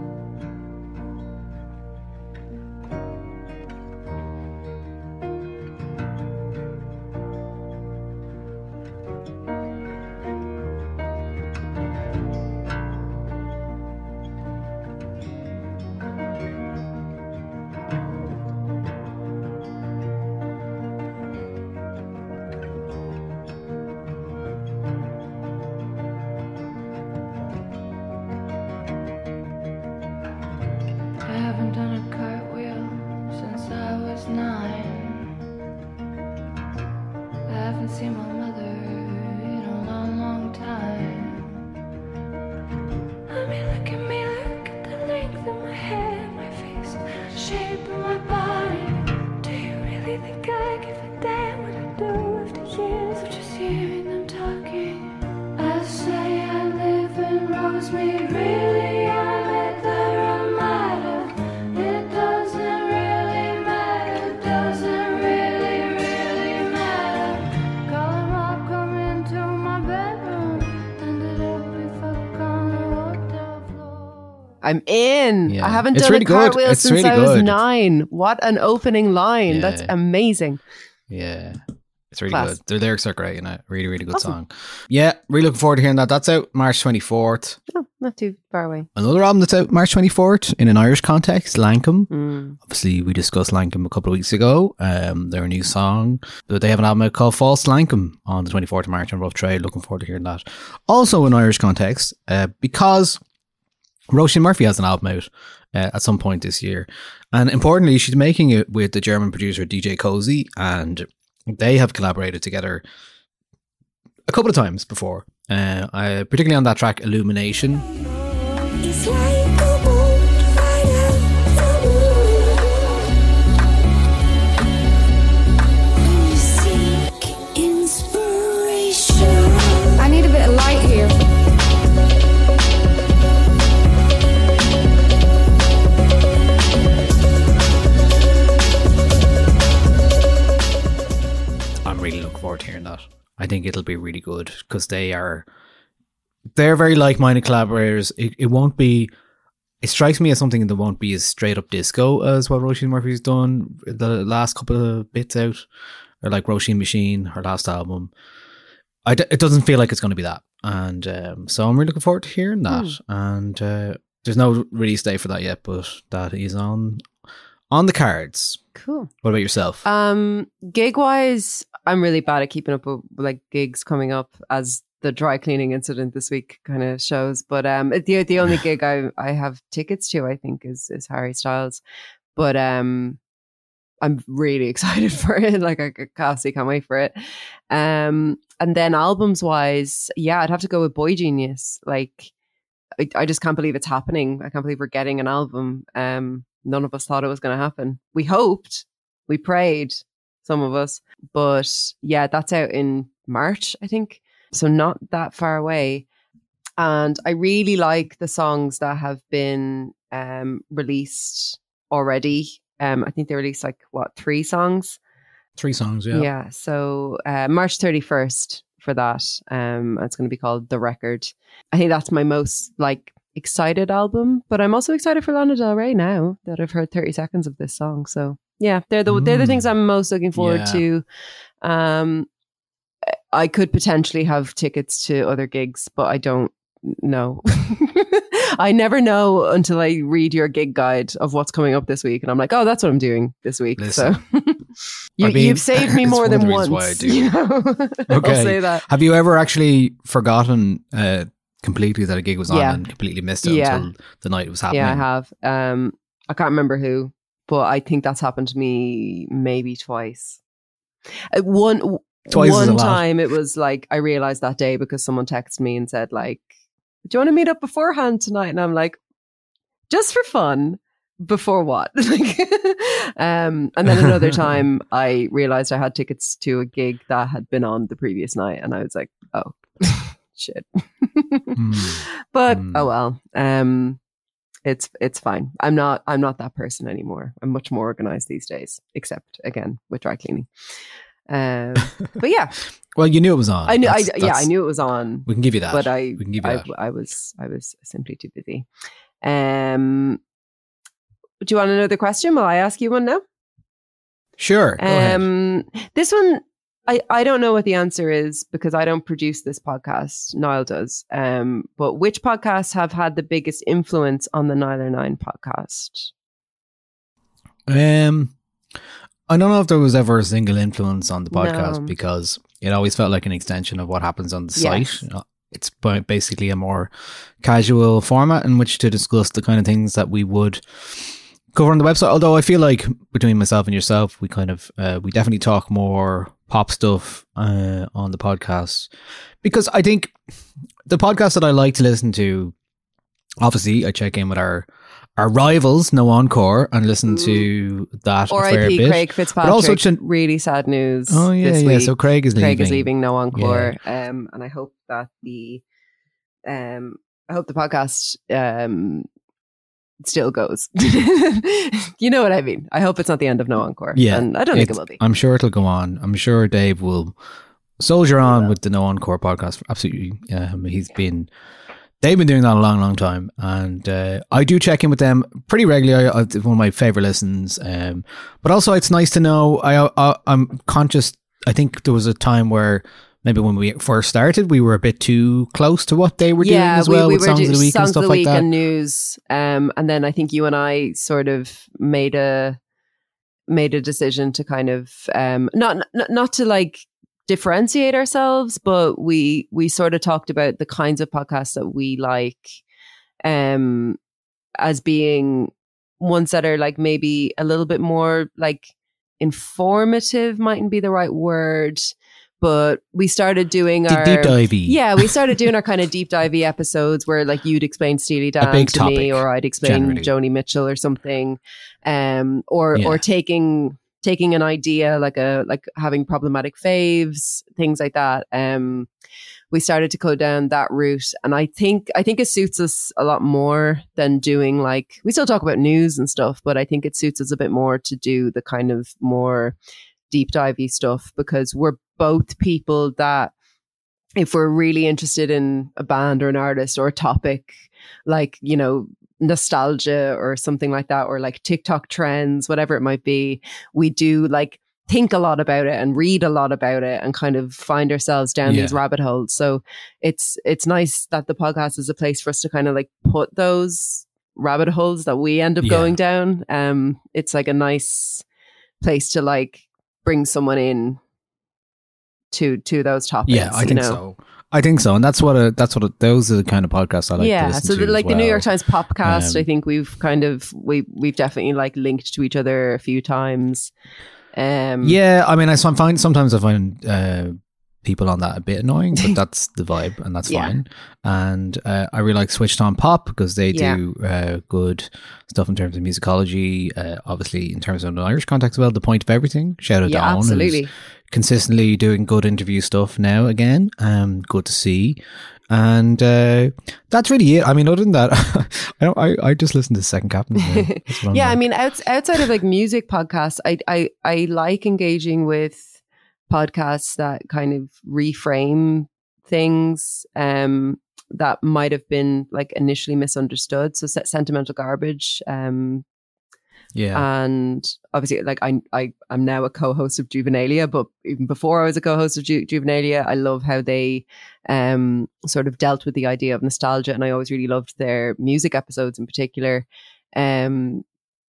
I'm in. Yeah. I haven't It's done really a cartwheel good. It's since really I was good. nine. What an opening line. Yeah. That's amazing. Yeah. It's really Class. good. The lyrics are great, and a really, really good Awesome. song. Yeah, really looking forward to hearing that. That's out March twenty-fourth. Oh, not too far away. Another album that's out March twenty-fourth in an Irish context, Lankum. Mm. Obviously, we discussed Lankum a couple of weeks ago. Um, their new song. But they have an album out called False Lankum on the twenty-fourth of March on Rough Trade. Looking forward to hearing that. Also in Irish context, uh, because Roisin Murphy has an album out uh, at some point this year. And importantly, she's making it with the German producer D J Cozy, and they have collaborated together a couple of times before. Uh, I, particularly on that track, Illumination. It's like a boat right out the blue. When you seek inspiration, I need a bit of light here. I'm really looking forward to hearing that. I think it'll be really good because they are they're very like-minded collaborators. It, it won't be. It strikes me as something that won't be as straight up disco as what Roisin Murphy's done the last couple of bits out, or like Roisin Machine, her last album. I d- it doesn't feel like it's going to be that, and um, so I'm really looking forward to hearing that. Mm. And uh, there's no release date for that yet, but that is on on the cards. Cool. What about yourself? Um, gig wise, I'm really bad at keeping up with like gigs coming up, as the dry cleaning incident this week kind of shows. But um, the the only gig I, I have tickets to, I think, is is Harry Styles. But um, I'm really excited for it. Like I absolutely can't wait for it. Um, and then albums wise, yeah, I'd have to go with Boy Genius. Like I, I just can't believe it's happening. I can't believe we're getting an album. Um, none of us thought it was going to happen. We hoped, we prayed, some of us. But yeah, that's out in March, I think. So not that far away. And I really like the songs that have been um, released already. Um, I think they released like, what, three songs? Three songs, yeah. Yeah. So uh, March thirty-first for that. Um, it's going to be called The Record. I think that's my most like excited album. But I'm also excited for Lana Del Rey now that I've heard thirty seconds of this song. So yeah, they're the, mm. they're the things I'm most looking forward yeah. to. Um, I could potentially have tickets to other gigs, but I don't know. I never know until I read your gig guide of what's coming up this week. And I'm like, oh, that's what I'm doing this week. Listen, so you, I mean, you've saved me more than once. Why I do. You know? Okay. I'll say that. Have you ever actually forgotten uh, completely that a gig was on yeah. and completely missed it yeah. until the night it was happening? Yeah, I have. Um, I can't remember who, but I think that's happened to me maybe twice. Uh, one... Twice One time it was like, I realized that day because someone texted me and said like, do you want to meet up beforehand tonight? And I'm like, just for fun. Before what? like, um, and then another time I realized I had tickets to a gig that had been on the previous night. And I was like, oh, shit. mm. But, mm. oh well. Um, it's it's fine. I'm not I'm not that person anymore. I'm much more organized these days, except again with dry cleaning. Um, but yeah, Well, you knew it was on. I knew. I, That's- yeah, I that's- knew it was on. We can give you that. But I, we can give you I, that. I was, I was simply too busy. Um, do you want another question? Will I ask you one now? Sure. Go ahead. Um, this one, I, I don't know what the answer is because I don't produce this podcast. Niall does. Um, but which podcasts have had the biggest influence on the Niall or Nine podcast? Um, I don't know if there was ever a single influence on the podcast No. because it always felt like an extension of what happens on the Yes. site. Uh, It's ba- basically a more casual format in which to discuss the kind of things that we would cover on the website. Although I feel like between myself and yourself, we kind of uh, we definitely talk more pop stuff uh, on the podcast because I think the podcast that I like to listen to, obviously, I check in with our. Our rivals, No Encore, and listen to that a fair R I P bit. Craig Fitzpatrick. But also, ch- really sad news. oh yeah, this yeah. week. So Craig is Craig leaving. is leaving No Encore, um, and I hope that the, um, I hope the podcast um still goes. You know what I mean? I hope it's not the end of No Encore. Yeah, and I don't think it it's- will be. I'm sure it'll go on. I'm sure Dave will soldier on with the No Encore podcast. Absolutely, yeah. I mean, he's been. They've been doing that a long, long time, and uh, I do check in with them pretty regularly. I, it's one of my favorite listens, um, but also it's nice to know. I, I I'm conscious. I think there was a time where maybe when we first started, we were a bit too close to what they were doing as well with songs doing of the week and songs stuff of the like week that. and news. Um, and then I think you and I sort of made a made a decision to kind of um, not not not to like differentiate ourselves, but we we sort of talked about the kinds of podcasts that we like um as being ones that are like maybe a little bit more like informative mightn't be the right word, but we started doing Deep- our deep divey. yeah we started doing our kind of deep divey episodes where like you'd explain Steely Dan big to topic, me, or I'd explain generally. Joni Mitchell or something, um or Yeah. or taking taking an idea like a like having problematic faves, things like that. Um, we started to go down that route, and I think I think it suits us a lot more than doing like we still talk about news and stuff, but I think it suits us a bit more to do the kind of more deep divey stuff because we're both people that if we're really interested in a band or an artist or a topic, like, you know, nostalgia or something like that, or like TikTok trends, whatever it might be, we do like think a lot about it and read a lot about it and kind of find ourselves down Yeah. these rabbit holes. So it's it's nice that the podcast is a place for us to kind of like put those rabbit holes that we end up Yeah. going down. Um, it's like a nice place to like bring someone in to to those topics. Yeah, I you think know? so. I think so, and that's what a, that's what a, those are the kind of podcasts I like. yeah, to listen so to the, as like the New well. York Times Popcast, Um, I think we've kind of we we've definitely like linked to each other a few times. Um, Yeah, I mean, I some- find sometimes I find uh, people on that a bit annoying, but that's the vibe, and that's Yeah. fine. And uh, I really like Switched On Pop because they Yeah. do uh, good stuff in terms of musicology. Uh, obviously, in terms of an Irish context, as well, the point of everything. Shout out Yeah, to Owen, who's absolutely. consistently doing good interview stuff now again. Um, good to see. And uh, that's really it. I mean, other than that, I don't. I, I just listen to Second Captain. That's what I'm yeah, I like. mean, outs- outside of like music podcasts, I I I like engaging with podcasts that kind of reframe things um, that might have been like initially misunderstood. So, Se- Sentimental Garbage. Um, yeah. And obviously, like I, I, I'm now a co-host of Juvenalia, but even before I was a co-host of Ju- Juvenalia, I love how they um, sort of dealt with the idea of nostalgia, and I always really loved their music episodes in particular. Um,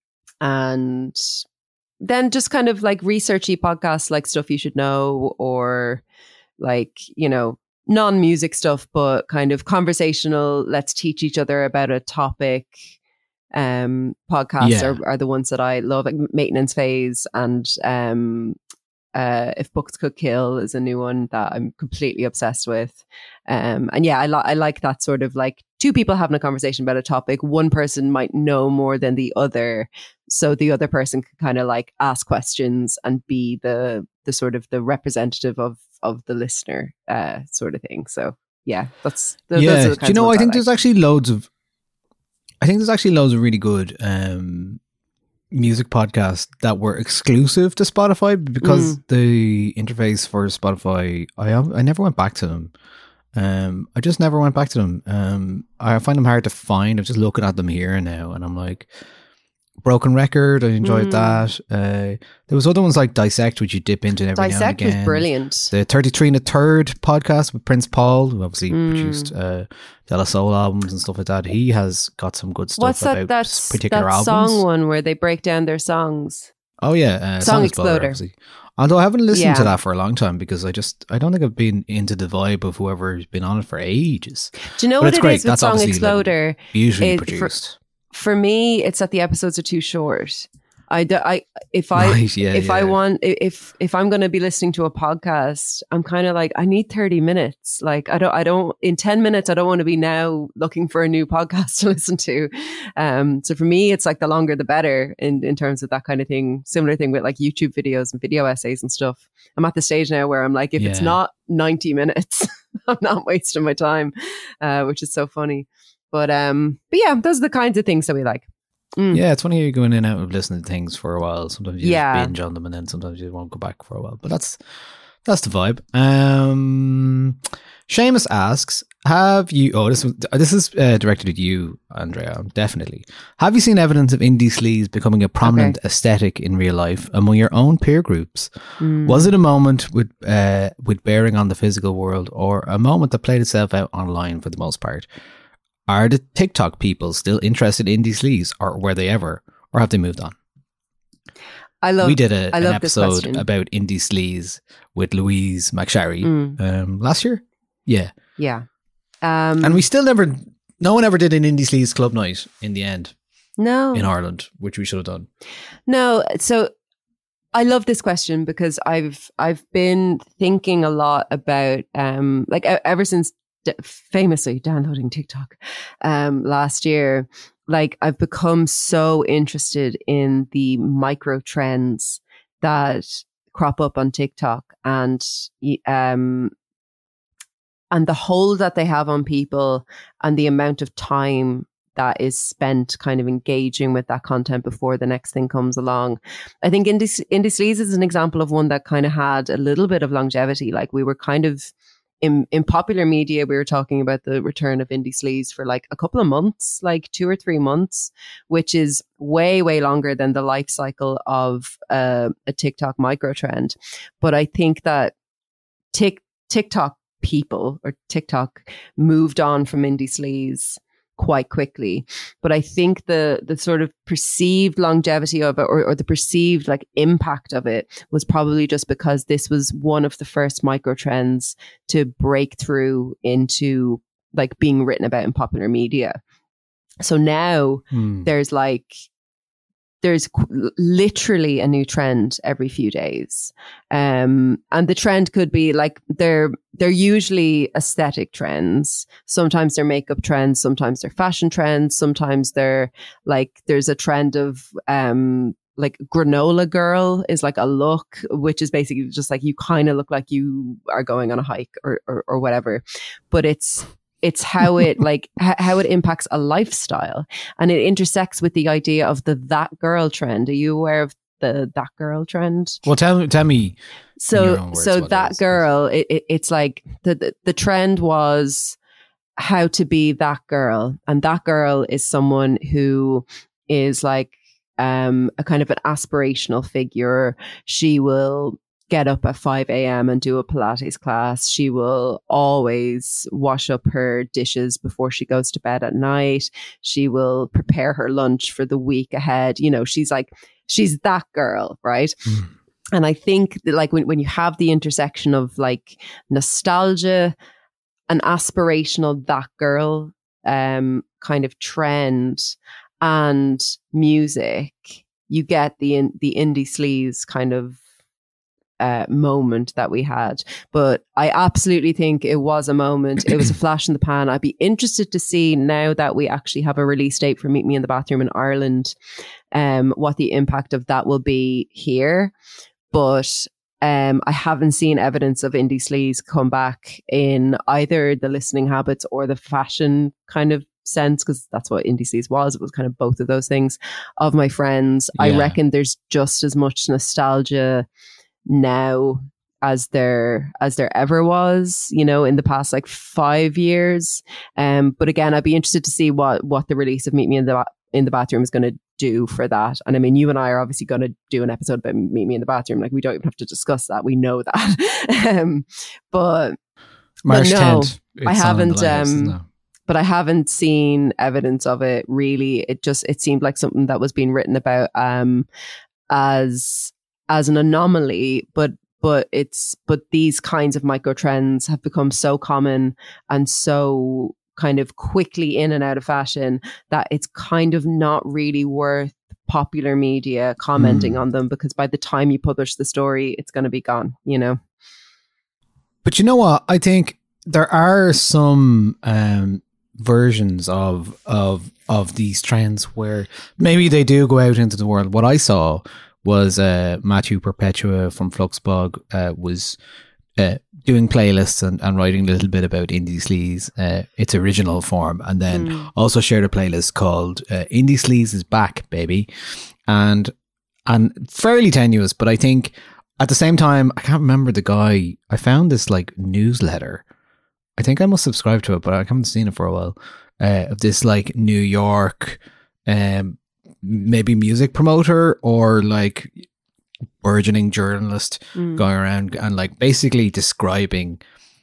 and then just kind of like researchy podcasts, like Stuff You Should Know, or like, you know, non-music stuff, but kind of conversational. Let's teach each other about a topic. Um, podcasts Yeah. are, are the ones that I love, like Maintenance Phase, and um, uh, If Books Could Kill is a new one that I'm completely obsessed with. Um, and yeah, I, li- I like that sort of like two people having a conversation about a topic. One person might know more than the other, so the other person can kind of like ask questions and be the the sort of the representative of of the listener, uh, sort of thing. So yeah, that's th- yeah. Those are the Do kinds you know? of I ones think like. there's actually loads of. I think there's actually loads of really good um, music podcasts that were exclusive to Spotify because Mm. the interface for Spotify, I I never went back to them. Um, I just never went back to them. Um, I find them hard to find. I'm just looking at them here now, and I'm like, Broken Record. I enjoyed Mm. that. Uh, there was other ones like Dissect, which you dip into every now and Dissect again. was brilliant. The thirty-three and a third podcast with Prince Paul, who obviously Mm. produced uh, De La Soul albums and stuff like that. He has got some good stuff What's that? about That's particular that albums. song one where they break down their songs. Oh yeah, uh, Song Song, Exploder. Exploder. Obviously. Although I haven't listened to Yeah. that for a long time because I just I don't think I've been into the vibe of whoever's been on it for ages. Do you know But what it's it great. is with That's Song obviously, like, Exploder? Usually It- for- produced. For me, it's that the episodes are too short. I, do, I if I Right, yeah, if I yeah. want if if I'm going to be listening to a podcast, I'm kind of like I need thirty minutes. Like I don't I don't in ten minutes I don't want to be now looking for a new podcast to listen to. Um, so for me, it's like the longer the better in in terms of that kind of thing. Similar thing with like YouTube videos and video essays and stuff. I'm at the stage now where I'm like, if it's Yeah. not ninety minutes, I'm not wasting my time, uh, which is so funny. But um, but yeah, those are the kinds of things that we like. Mm. Yeah, it's funny you're going in and out of listening to things for a while. Sometimes you Yeah. just binge on them and then sometimes you won't go back for a while. But that's that's the vibe. Um Seamus asks, have you oh this was this is uh, directed at you, Andrea, definitely. Have you seen evidence of indie sleaze becoming a prominent aesthetic in real life among your own peer groups? Mm. Was it a moment with uh, with bearing on the physical world or a moment that played itself out online for the most part? Are the TikTok people still interested in indie sleaze, or were they ever, or have they moved on? I love. we did a, I an love this episode question. about indie sleaze with Louise McSharry Mm. um, last year. Yeah, Yeah. Um, and we still never, no one ever did an indie sleaze club night in the end no, in Ireland, which we should have done. no. So I love this question because I've I've been thinking a lot about um like e- ever since d- famously downloading TikTok um last year. Like I've become so interested in the micro trends that crop up on TikTok and y- um and the hold that they have on people and the amount of time that is spent kind of engaging with that content before the next thing comes along. I think Indie, Indie Sleaze is an example of one that kind of had a little bit of longevity. Like we were kind of in, in popular media, we were talking about the return of Indie Sleaze for like a couple of months, like two or three months, which is way, way longer than the life cycle of uh, a TikTok micro trend. But I think that Tik TikTok people or TikTok moved on from Indie Sleaze quite quickly. But I think the the sort of perceived longevity of it or, or the perceived like impact of it was probably just because this was one of the first micro trends to break through into like being written about in popular media. So now Hmm. there's like there's qu- literally a new trend every few days. Um, and the trend could be like, they're, they're usually aesthetic trends. Sometimes they're makeup trends. Sometimes they're fashion trends. Sometimes they're like, there's a trend of, um, like granola girl is like a look, which is basically just like, you kind of look like you are going on a hike or, or, or whatever, but it's, it's how it like h- how it impacts a lifestyle, and it intersects with the idea of the that girl trend. Are you aware of the that girl trend? Well, tell, tell me. in your So own words so what it that is. girl, it, it, it's like the, the the trend was how to be that girl, and that girl is someone who is like um a kind of an aspirational figure. She will get up at five a.m. and do a Pilates class. She will always wash up her dishes before she goes to bed at night. She will prepare her lunch for the week ahead. You know, she's like, she's that girl, right? Mm. And I think that like when, when you have the intersection of like nostalgia, an aspirational that girl um, kind of trend and music, you get the in, the indie sleaze kind of Uh, moment that we had. But I absolutely think it was a moment. It was a flash in the pan. I'd be interested to see now that we actually have a release date for Meet Me in the Bathroom in Ireland, um, what the impact of that will be here. But um, I haven't seen evidence of indie sleaze come back in either the listening habits or the fashion kind of sense, because that's what Indie Sleaze was. It was kind of both of those things of my friends. Yeah. I reckon there's just as much nostalgia now as there as there ever was, you know, in the past like five years. Um, but again, I'd be interested to see what what the release of Meet Me in the in the Bathroom is going to do for that. And I mean, you and I are obviously going to do an episode about Meet Me in the Bathroom. Like, we don't even have to discuss that. We know that. um, but March but no, tenth. I haven't. Um, but I haven't seen evidence of it. Really, it just it seemed like something that was being written about um, as as an anomaly, but. But it's but these kinds of micro trends have become so common and so kind of quickly in and out of fashion that it's kind of not really worth popular media commenting mm. on them, because by the time you publish the story, it's going to be gone, you know. But you know what? I think there are some um, versions of of of these trends where maybe they do go out into the world. What I saw was uh, Matthew Perpetua from Fluxbog uh, was uh, doing playlists and, and writing a little bit about Indie Sleaze, uh, its original form, and then mm. also shared a playlist called uh, Indie Sleaze is Back, Baby. And and fairly tenuous, but I think at the same time, I can't remember the guy. I found this like newsletter. I think I must subscribe to it, but I haven't seen it for a while. Uh, of this like New York um maybe music promoter or like burgeoning journalist mm. going around and like basically describing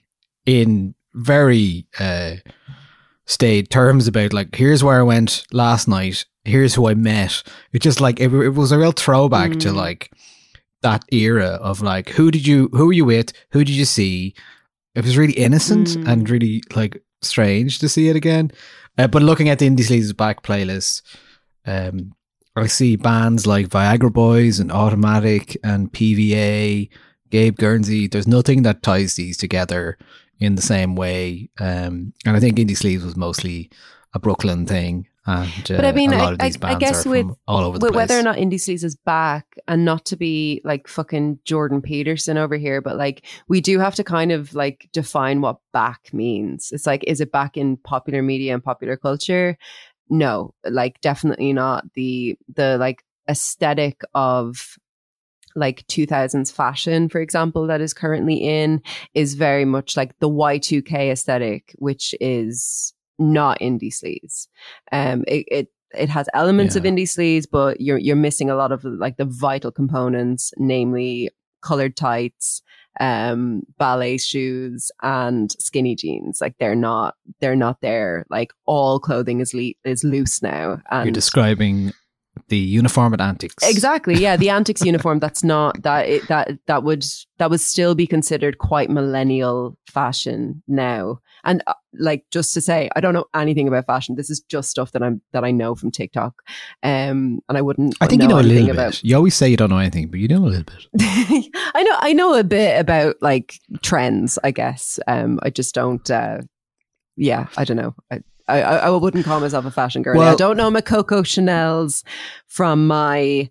in very uh staid terms about like, here's where I went last night, here's who I met. It just like it, it was a real throwback mm. to like that era of like, who did you who were you with, who did you see. It was really innocent mm. and really like strange to see it again. Uh, but looking at the Indie Sleaze Back playlist, Um, I see bands like Viagra Boys and Automatic and P V A, Gabe Guernsey. There's nothing that ties these together in the same way. Um, and I think Indie Sleaze was mostly a Brooklyn thing. And uh, but I mean, a lot I, of these I, bands I guess are with, from all over the with place. whether or not Indie Sleaze is back, and not to be like fucking Jordan Peterson over here, but like we do have to kind of like define what back means. It's like, is it back in popular media and popular culture? No, like definitely not. The the like aesthetic of like two thousands fashion, for example, that is currently in is very much like the Y two K aesthetic, which is not Indie Sleaze. Um, it it it has elements yeah. of Indie Sleaze, but you're you're missing a lot of like the vital components, namely colored tights, um ballet shoes and skinny jeans. Like they're not they're not there. Like all clothing is le- is loose now, and you're describing the uniform at Antics. Exactly, yeah, the Antics uniform. That's not that it, that that would that would still be considered quite millennial fashion now. And uh, like, just to say, I don't know anything about fashion. This is just stuff that I'm that I know from TikTok, um, and I wouldn't. I think know you know a little about. bit. You always say you don't know anything, but you know a little bit. I know. I know a bit about like trends, I guess. Um, I just don't. Uh, yeah, I don't know. I, I I wouldn't call myself a fashion girl. Well, I don't know my Coco Chanel's from my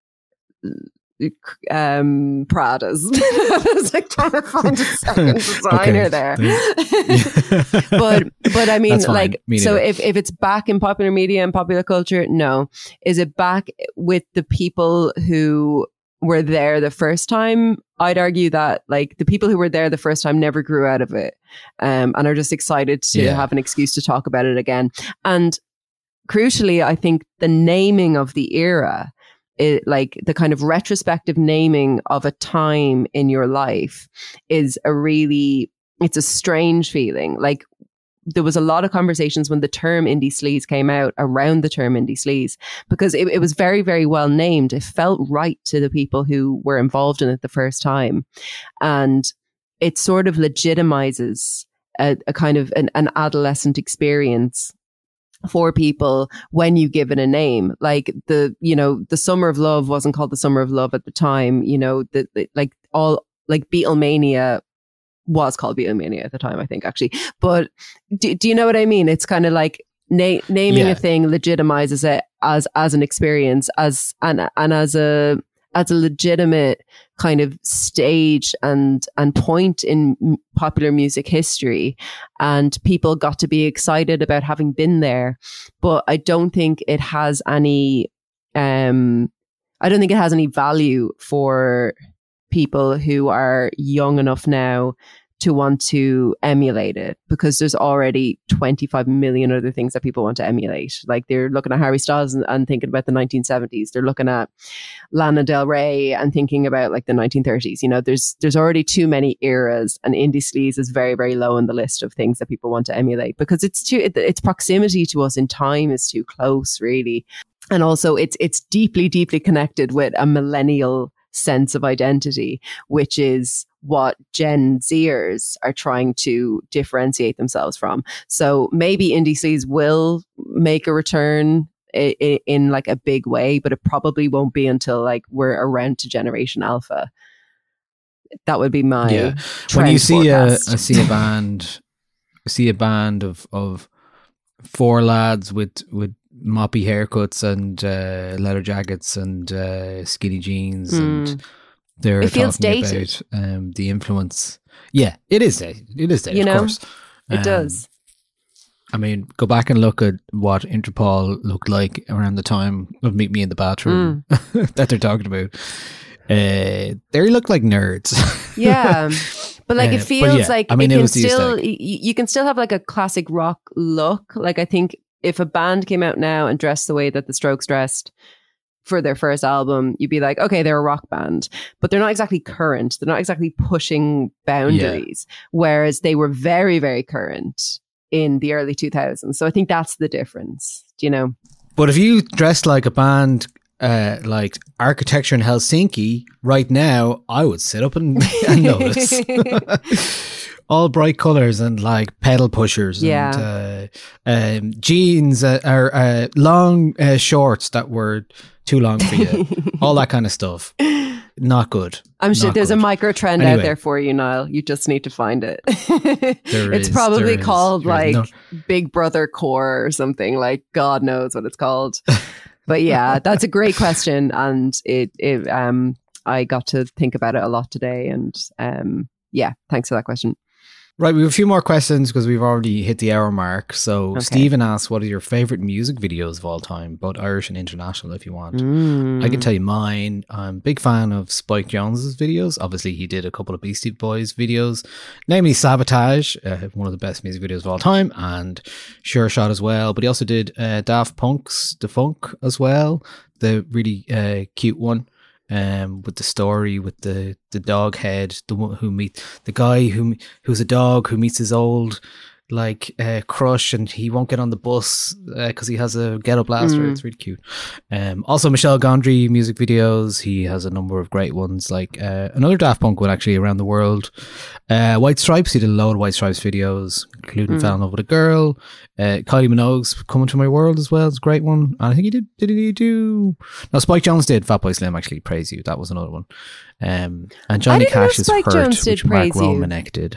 um Pradas. I was like trying to find a second designer okay. there. but but I mean, like, Me so if, if it's back in popular media and popular culture, no. Is it back with the people who were there the first time? I'd argue that like the people who were there the first time never grew out of it, um, and are just excited to yeah. have an excuse to talk about it again. And crucially, I think the naming of the era, it, like the kind of retrospective naming of a time in your life, is a really, it's a strange feeling. Like there was a lot of conversations when the term Indie Sleaze came out around the term Indie Sleaze, because it, it was very, very well named. It felt right to the people who were involved in it the first time. And it sort of legitimizes a, a kind of an, an adolescent experience for people when you give it a name. Like the, you know, the Summer of Love wasn't called the Summer of Love at the time, you know, the, the like all like Beatlemania was called Beatlemania at the time, I think, actually. But do, do you know what I mean? It's kind of like na- naming yeah. a thing legitimizes it as as an experience, as and and as a as a legitimate kind of stage and and point in m- popular music history, and people got to be excited about having been there. But I don't think it has any um I don't think it has any value for people who are young enough now to want to emulate it, because there's already twenty-five million other things that people want to emulate. Like they're looking at Harry Styles and, and thinking about the nineteen seventies. They're looking at Lana Del Rey and thinking about like the nineteen thirties. You know, there's there's already too many eras, and indie sleaze is very, very low on the list of things that people want to emulate, because it's too, it, its proximity to us in time is too close, really. And also it's it's deeply, deeply connected with a millennial sense of identity, which is what Gen Zers are trying to differentiate themselves from. So maybe indie sleaze will make a return in, in, in like a big way, but it probably won't be until like we're around to Generation Alpha. That would be my yeah. When you see forecast. a, I see a band, see a band of of four lads with with moppy haircuts and uh, leather jackets and uh, skinny jeans, mm. and they're it feels talking dated. about um, the influence. Yeah, it is dated. It is dated, you know, of course. It um, does. I mean, go back and look at what Interpol looked like around the time of Meet Me in the Bathroom mm. that they're talking about. Uh, they look like nerds. Yeah. But like, it feels uh, yeah, like I mean, it it can was still, you, you can still have like a classic rock look. Like, I think if a band came out now and dressed the way that the Strokes dressed for their first album, you'd be like, okay, they're a rock band, but they're not exactly current. They're not exactly pushing boundaries, yeah. whereas they were very, very current in the early two thousands. So I think that's the difference, do you know? But if you dressed like a band uh, like Architecture in Helsinki right now, I would sit up and, and notice. All bright colours and like pedal pushers, yeah. and uh, um, jeans uh, or uh, long uh, shorts that were too long for you. All that kind of stuff. Not good. I'm sure Not there's good. a micro trend anyway, out there for you, Niall. You just need to find it. There it's is, probably there called is, there like no... Big Brother Core or something. Like God knows what it's called. But yeah, that's a great question, and it it um I got to think about it a lot today, and um yeah, thanks for that question. Right, we have a few more questions because we've already hit the hour mark. So okay. Stephen asks, what are your favourite music videos of all time, both Irish and international, if you want? Mm. I can tell you mine. I'm a big fan of Spike Jonze's videos. Obviously, he did a couple of Beastie Boys videos, namely Sabotage, uh, one of the best music videos of all time, and Sure Shot as well. But he also did uh, Daft Punk's The Funk as well, the really uh, cute one. Um, with the story with the, the dog head, the one who meet the guy who who's a dog who meets his old like uh, crush, and he won't get on the bus because uh, he has a ghetto blaster. Mm. It's really cute. Um, also Michel Gondry music videos. He has a number of great ones, like uh, another Daft Punk one actually, Around the World. Uh, White Stripes. He did a load of White Stripes videos, including mm. Fell in Love with a Girl. Uh, Kylie Minogue's Coming to My World as well. It's a great one. And I think he did. Did he do? No, Spike Jonze did. Fatboy Slim actually, Praise You. That was another one. Um, and Johnny Cash's Hurt, Jones which Mark Romanek did.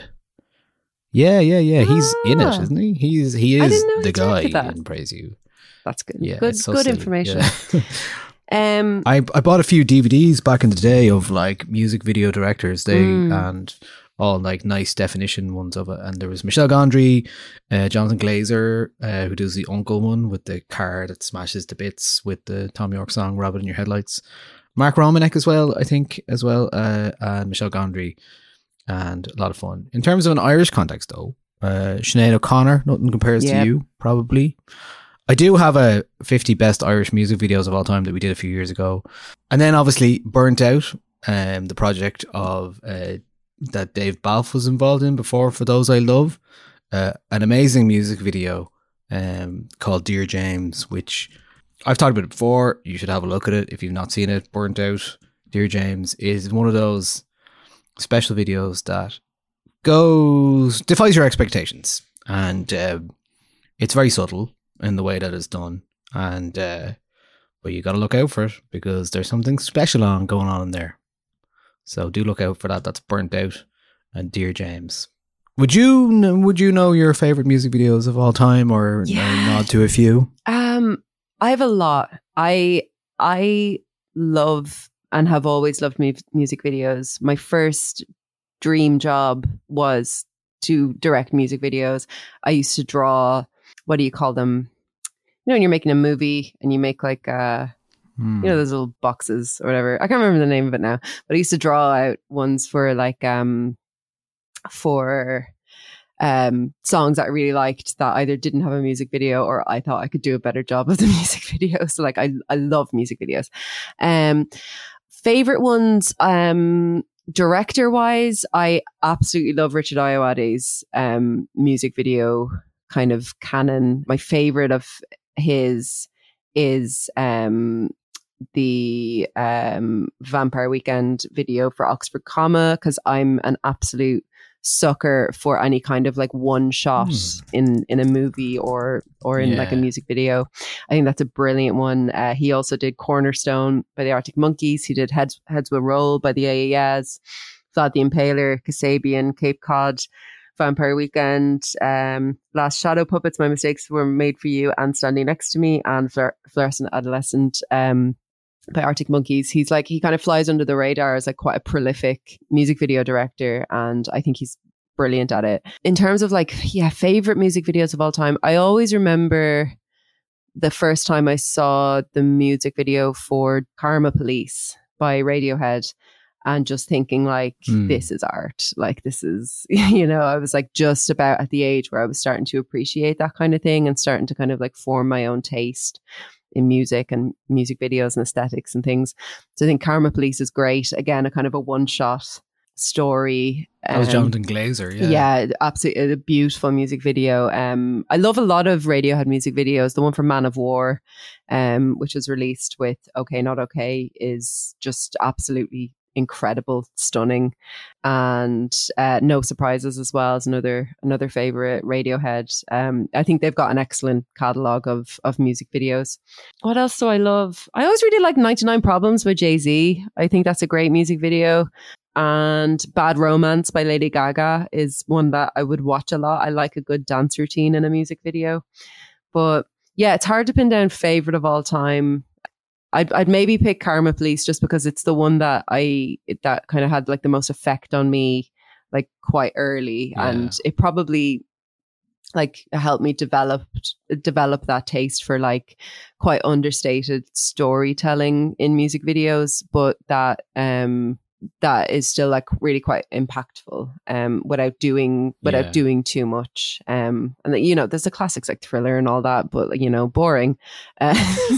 Yeah, yeah, yeah. He's ah. in it, isn't he? He's he is the guy in Praise You. That's good. Yeah, good, so good silly. information. Yeah. um, I I bought a few D V Ds back in the day of like music video directors. They mm. and all like nice definition ones of it. And there was Michel Gondry, uh, Jonathan Glazer, uh, who does the Uncle one with the car that smashes to bits with the Tom York song "Rabbit in Your Headlights." Mark Romanek as well, I think, as well, uh, and Michel Gondry. And a lot of fun. In terms of an Irish context, though, uh, Sinead O'Connor, nothing compares yep. to you, probably. I do have a fifty best Irish music videos of all time that we did a few years ago. And then obviously Burnt Out, um, the project of uh, that Dave Balfe was involved in before, For Those I Love. Uh, an amazing music video um, called Dear James, which I've talked about it before. You should have a look at it if you've not seen it. Burnt Out, Dear James is one of those special videos that goes defies your expectations, and uh, it's very subtle in the way that it's done, and uh, but you got to look out for it because there's something special on going on in there. So do look out for that. That's Burnt Out and Dear James. Would you would you know your favorite music videos of all time, or yeah. nod to a few? Um, I have a lot. I I love and have always loved mu- music videos. My first dream job was to direct music videos. I used to draw, what do you call them? You know, when you're making a movie and you make like, uh, Hmm. you know, those little boxes or whatever. I can't remember the name of it now, but I used to draw out ones for like, um, for um, songs that I really liked that either didn't have a music video or I thought I could do a better job of the music video. So like, I, I love music videos. Um, favorite ones, um, director wise, I absolutely love Richard Ayoade's um, music video kind of canon. My favorite of his is um, the um, Vampire Weekend video for Oxford Comma, because I'm an absolute sucker for any kind of like one shot mm. in in a movie or or in yeah. like a music video. I think that's a brilliant one. Uh, he also did Cornerstone by the Arctic Monkeys. He did Heads Heads Will Roll by the A A S, Vlad the Impaler, Kasabian, Cape Cod, Vampire Weekend, um, Last Shadow Puppets, My Mistakes Were Made for You, and Standing Next to Me, and Fluor- Fluorescent Adolescent um, by Arctic Monkeys. He's like, he kind of flies under the radar as like quite a prolific music video director, and I think he's brilliant at it. In terms of like, yeah, favorite music videos of all time, I always remember the first time I saw the music video for Karma Police by Radiohead, and just thinking like, mm. this is art. Like, this is, you know, I was like just about at the age where I was starting to appreciate that kind of thing and starting to kind of like form my own taste in music and music videos and aesthetics and things. So I think Karma Police is great. Again, a kind of a one shot story. That was um, Jonathan Glazer. Yeah. Yeah, absolutely. A beautiful music video. Um, I love a lot of Radiohead music videos. The one for Man of War, um, which was released with Okay Not Okay, is just absolutely incredible, stunning, and uh, No Surprises as well is another another favorite Radiohead. Um, I think they've got an excellent catalog of of music videos. What else do I love? I always really like ninety-nine Problems by Jay-Z. I think that's a great music video. And Bad Romance by Lady Gaga is one that I would watch a lot. I like a good dance routine in a music video. But yeah, it's hard to pin down favorite of all time. I'd, I'd maybe pick Karma Police just because it's the one that I that kind of had like the most effect on me like quite early, yeah. and it probably like helped me develop develop that taste for like quite understated storytelling in music videos, but that um that is still like really quite impactful um without doing without yeah. doing too much, um and you know there's the classics like Thriller and all that, but you know boring. uh,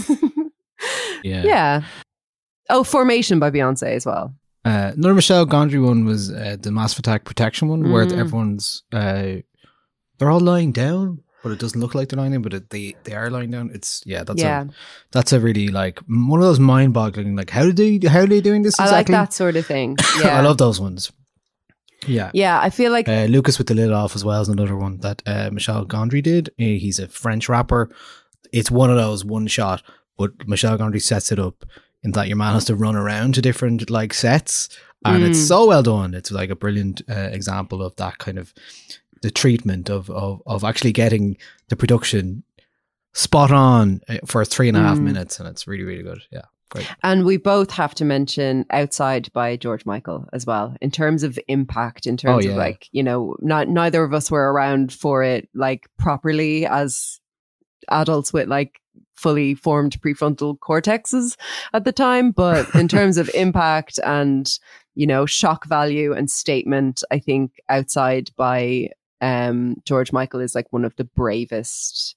Yeah. Yeah. Oh, Formation by Beyonce as well. Uh, another Michelle Gondry one was uh, the Massive Attack Protection one, mm. where everyone's uh, they're all lying down, but it doesn't look like they're lying down, but it, they they are lying down. It's yeah, that's yeah. a that's a really like one of those mind-boggling. Like how did they how are they doing this exactly? I like that sort of thing. Yeah. I love those ones. Yeah, yeah. I feel like uh, Lucas with the Lid Off as well is another one that uh, Michelle Gondry did. He's a French rapper. It's one of those one shot. But Michelle Gondry sets it up in that your man has to run around to different like sets, and mm. it's so well done. It's like a brilliant uh, example of that kind of the treatment of, of of actually getting the production spot on for three and a half mm. minutes, and it's really really good. Yeah, great. And we both have to mention Outside by George Michael as well in terms of impact. In terms oh, yeah. of like you know, not neither of us were around for it like properly as adults with like fully formed prefrontal cortexes at the time, but in terms of impact and you know shock value and statement, I think Outside by um George Michael is like one of the bravest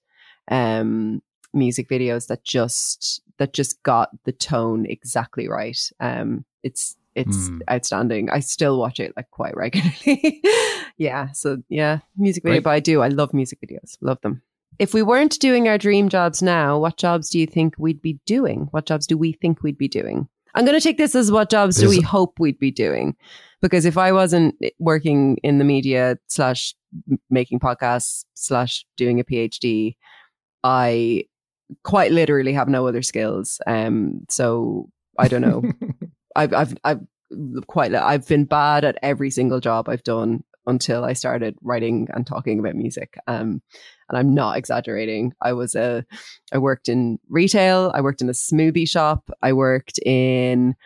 um music videos that just that just got the tone exactly right. um it's it's mm. outstanding. I still watch it like quite regularly. Yeah, so yeah, music video, right. But I do I love music videos, love them. If we weren't doing our dream jobs now, what jobs do you think we'd be doing? What jobs do we think we'd be doing? I'm going to take this as what jobs do we hope we'd be doing? Because if I wasn't working in the media slash making podcasts slash doing a PhD, I quite literally have no other skills. Um, so I don't know. I've, I've, I've quite, I've been bad at every single job I've done until I started writing and talking about music. Um, and I'm not exaggerating. I was a, I worked in retail. I worked in a smoothie shop. I worked in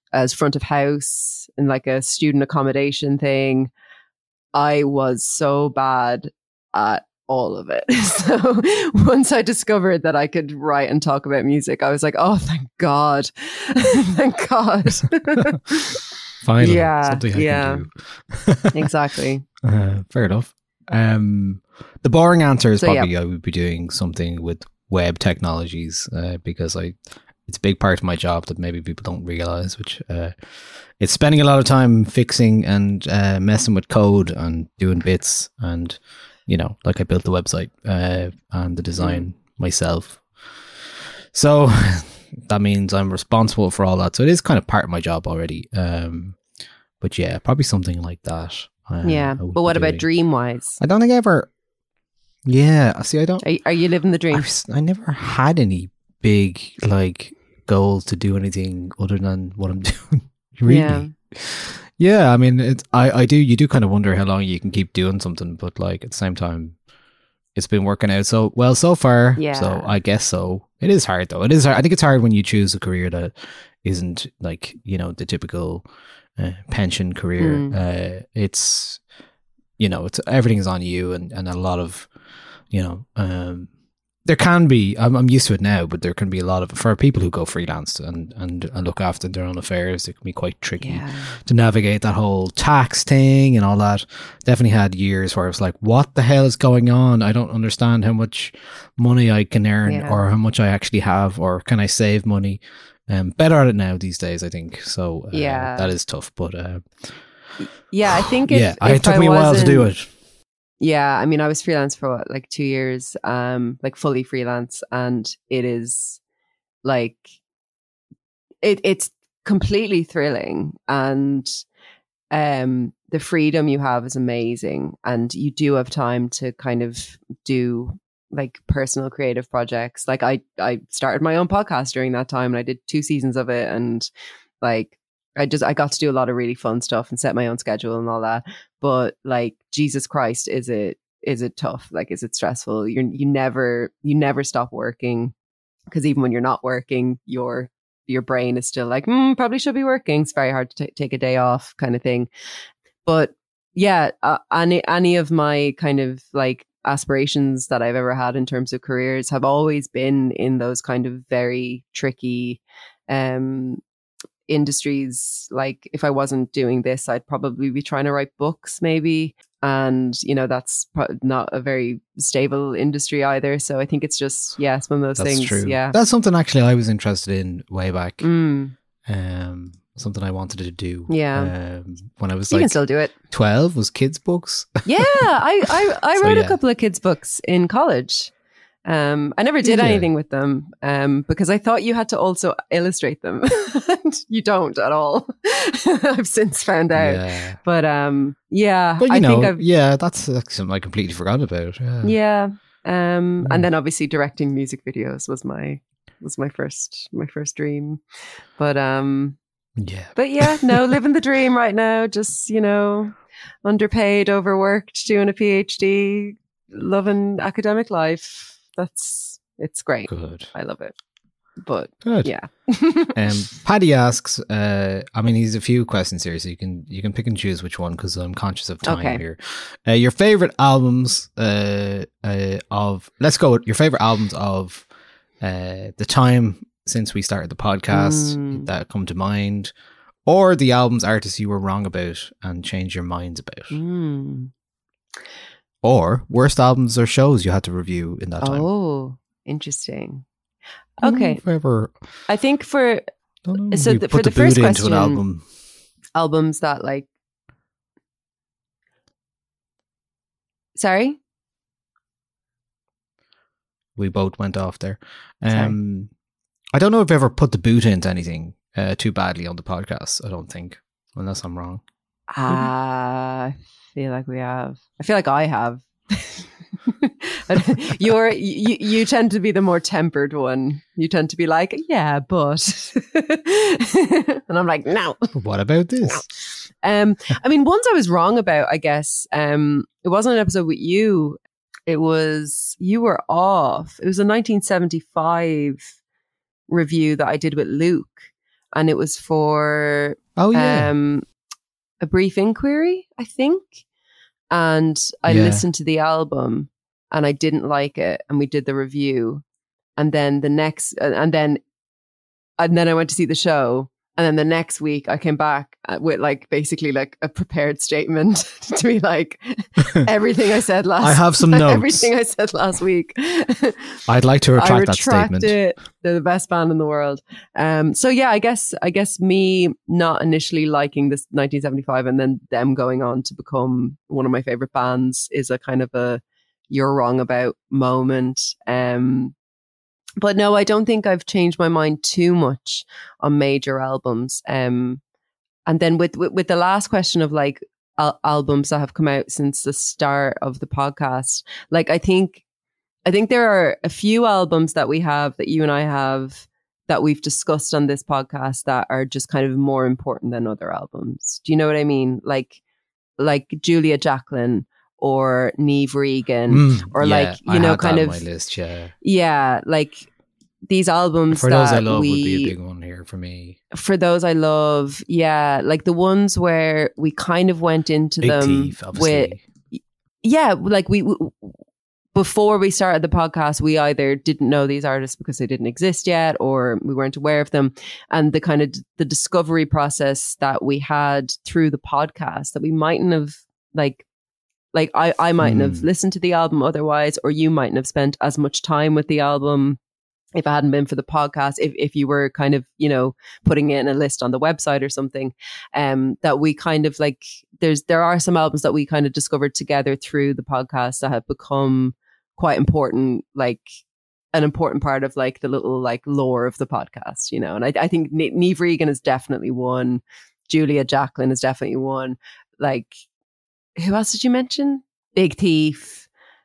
as front of house in like a student accommodation thing. I was so bad at all of it. So once I discovered that I could write and talk about music, I was like, oh, thank God. Thank God. Finally, yeah, something I yeah. can do. Exactly. Uh, fair enough. Um, the boring answer is So, probably yeah. I would be doing something with web technologies uh, because I it's a big part of my job that maybe people don't realize, which uh, it's spending a lot of time fixing and uh, messing with code and doing bits and, you know, like I built the website uh, and the design mm. myself. So that means I'm responsible for all that. So it is kind of part of my job already. Um, but yeah, probably something like that. Uh, Yeah. I would But what be about doing. dream wise? I don't think I ever. Yeah, see, I don't. Are, are you living the dream? I, was- I never had any big like goals to do anything other than what I'm doing. Really. Yeah. Yeah, I mean, it, I I do. You do kind of wonder how long you can keep doing something, but like at the same time, it's been working out so well so far. Yeah. So I guess so. It is hard though. It is hard. I think it's hard when you choose a career that isn't like, you know, the typical uh, pension career. Mm. Uh, it's, you know, it's everything is on you, and, and a lot of, you know, um, there can be, I'm, I'm used to it now, but there can be a lot of, for people who go freelance and, and, and look after their own affairs, it can be quite tricky Yeah. to navigate that whole tax thing and all that. Definitely had years where I was like, what the hell is going on? I don't understand how much money I can earn Yeah. or how much I actually have, or can I save money? Um, better at it now these days, I think. So uh, Yeah. that is tough, but uh, Yeah, I think if, yeah, if it took I me a while to do wasn't- it. Yeah, I mean, I was freelance for what, like two years, um, like fully freelance, and it is like it it's completely thrilling, and um, the freedom you have is amazing, and you do have time to kind of do like personal creative projects. Like I I started my own podcast during that time, and I did two seasons of it, and like I just I got to do a lot of really fun stuff and set my own schedule and all that. But like, Jesus Christ, is it is it tough? Like, is it stressful? You you never you never stop working, because even when you're not working, your your brain is still like, mm, probably should be working. It's very hard to t- take a day off, kind of thing. But yeah, uh, any any of my kind of like aspirations that I've ever had in terms of careers have always been in those kind of very tricky um industries. Like if I wasn't doing this, I'd probably be trying to write books maybe, and you know, that's pro- not a very stable industry either. So I think it's just, yeah, it's one of those That's things. true. Yeah. That's something actually I was interested in way back. Mm, Um, something I wanted to do. Yeah. Um, when I was you like can still do it. twelve, was kids books. Yeah, I I, I So, wrote yeah. a couple of kids' books in college. Um, I never did Did you? anything with them um, because I thought you had to also illustrate them. And you don't at all. I've since found out. Yeah. But um, yeah, But you I know, think I've yeah, that's, that's something I completely forgot about. Yeah. yeah. Um, Mm. and then obviously directing music videos was my was my first my first dream. But um, Yeah. but yeah, no, living the dream right now. Just, you know, underpaid, overworked, doing a PhD, loving academic life. That's it's great. Good. I love it. But Good. yeah. Um, Paddy asks, uh, I mean, he's a few questions here, so you can you can pick and choose which one because I'm conscious of time Okay. here. Uh, your favorite albums uh, uh, of let's go with your favorite albums of uh, the time since we started the podcast Mm. that come to mind, or the albums artists you were wrong about and changed your minds about, Mm. or worst albums or shows you had to review in that time. Oh, interesting. I don't know Okay. if I ever, I think for don't know if So you the- put for the boot first into question- an album. albums that like sorry? We both went off there. Sorry. Um, I don't know if I ever put the boot into anything uh, too badly on the podcast. I don't think, unless I'm wrong. Ah, I feel like we have. I feel like I have. You're you, you tend to be the more tempered one. You tend to be like, yeah, but, and I'm like, no. What about this? Um, I mean, ones I was wrong about, I guess. Um, it wasn't an episode with you. It was you were off. It was a nineteen seventy-five review that I did with Luke, and it was for Oh yeah. um, A Brief Inquiry, I think. And I Yeah. listened to the album and I didn't like it, and we did the review. And then the next, and then, and then I went to see the show. And then the next week I came back with like basically like a prepared statement to be like everything I said last. I have some notes. Everything I said last week. I'd like to retract, I that retract statement. it. They're the best band in the world. Um. So yeah, I guess I guess me not initially liking this nineteen seventy-five and then them going on to become one of my favorite bands is a kind of a you're wrong about moment. Um. But no, I don't think I've changed my mind too much on major albums. Um, and then with, with with the last question of like al- albums that have come out since the start of the podcast, like I think I think there are a few albums that we have that you and I have that we've discussed on this podcast that are just kind of more important than other albums. Do you know what I mean? Like like Julia Jacklin or Niamh Regan, Mm, or yeah, like, you I know, had that kind on of, my list, yeah. yeah, like these albums For that Those I Love we, would be a big one here for me. For Those I Love, yeah, like the ones where we kind of went into Big them Thief, obviously. with, yeah, like we, we before we started the podcast, we either didn't know these artists because they didn't exist yet, or we weren't aware of them. And the kind of the discovery process that we had through the podcast that we mightn't have like, like I, I mightn't Mm. have listened to the album otherwise, or you mightn't have spent as much time with the album if it hadn't been for the podcast, if, if you were kind of, you know, putting it in a list on the website or something, um, that we kind of like, there's, there are some albums that we kind of discovered together through the podcast that have become quite important, like an important part of like the little like lore of the podcast, you know. And I, I think N- Niamh Regan is definitely one. Julia Jacklin is definitely one. Like, who else did you mention? Big Thief.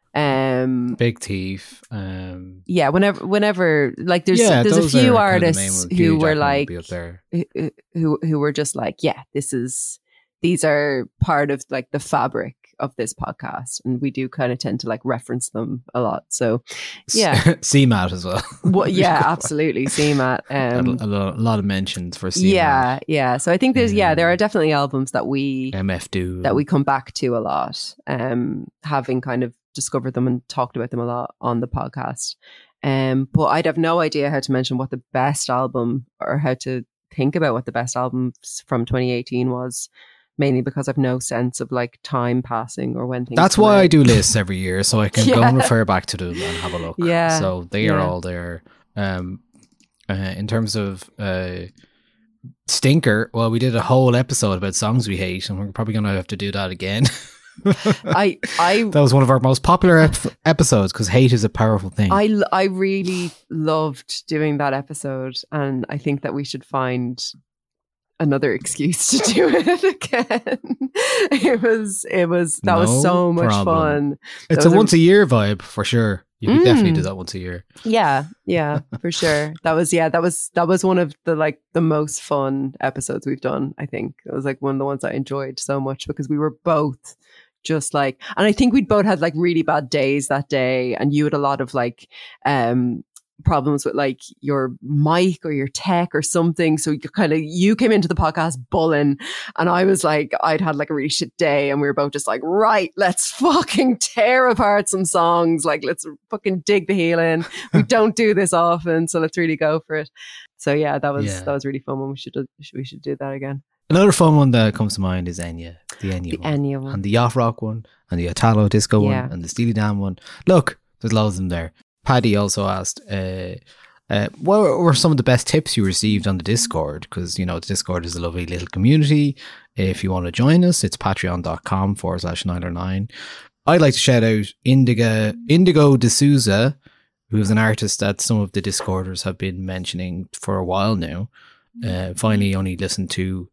Um, Big Thief. Um, yeah, whenever, whenever, like, there's yeah, there's a those few are kind of the main artists ones. who Julia were Jacklin would like, be up there. who, who who were just like, yeah, this is, these are part of like the fabric of this podcast, and we do kind of tend to like reference them a lot. So, yeah, C M A T as well. well, yeah, absolutely, C M A T. Um, a, lot, a lot of mentions for C M A T. yeah, yeah. So I think there's, yeah, there Um, are definitely albums that we M F Doom. that we come back to a lot, um, having kind of discovered them and talked about them a lot on the podcast. Um, but I'd have no idea how to mention what the best album, or how to think about what the best album from twenty eighteen was, mainly because I've no sense of like time passing or when things That's come why out. I do lists every year, so I can go Yeah. and refer back to them and have a look. Yeah. So they are Yeah. all there. Um, uh, in terms of uh, Stinker, well, we did a whole episode about songs we hate, and we're probably going to have to do that again. I I That was one of our most popular ep- episodes because hate is a powerful thing. I, l- I really loved doing that episode, and I think that we should find another excuse to do it again. It was, it was, that was No so much problem. fun. It's Those a are- once a year vibe for sure. You could definitely Mm. do that once a year. Yeah, yeah, for sure. That was, yeah, that was, that was one of the like the most fun episodes we've done. I think it was like one of the ones I enjoyed so much because we were both just like, and I think we'd both had like really bad days that day, and you had a lot of like um problems with like your mic or your tech or something, so you kind of, you came into the podcast bulling, and I was like, I'd had like a really shit day, and we were both just like, right, let's fucking tear apart some songs, like let's fucking dig the heel in. We don't do this often, so let's really go for it. So yeah, that was Yeah. that was really fun, and we should do, we should do that again. Another fun one that comes to mind is Enya, the Enya The one, Enya one. and the Yacht Rock one, and the Italo Disco Yeah. one, and the Steely Dan one. Look, there's loads of them there. Paddy also asked, uh, uh, what were some of the best tips you received on the Discord? Because, you know, the Discord is a lovely little community. If you want to join us, it's patreon.com forward slash 909. I'd like to shout out Indigo, Indigo D'Souza, who is an artist that some of the Discorders have been mentioning for a while now. Uh, finally only listened to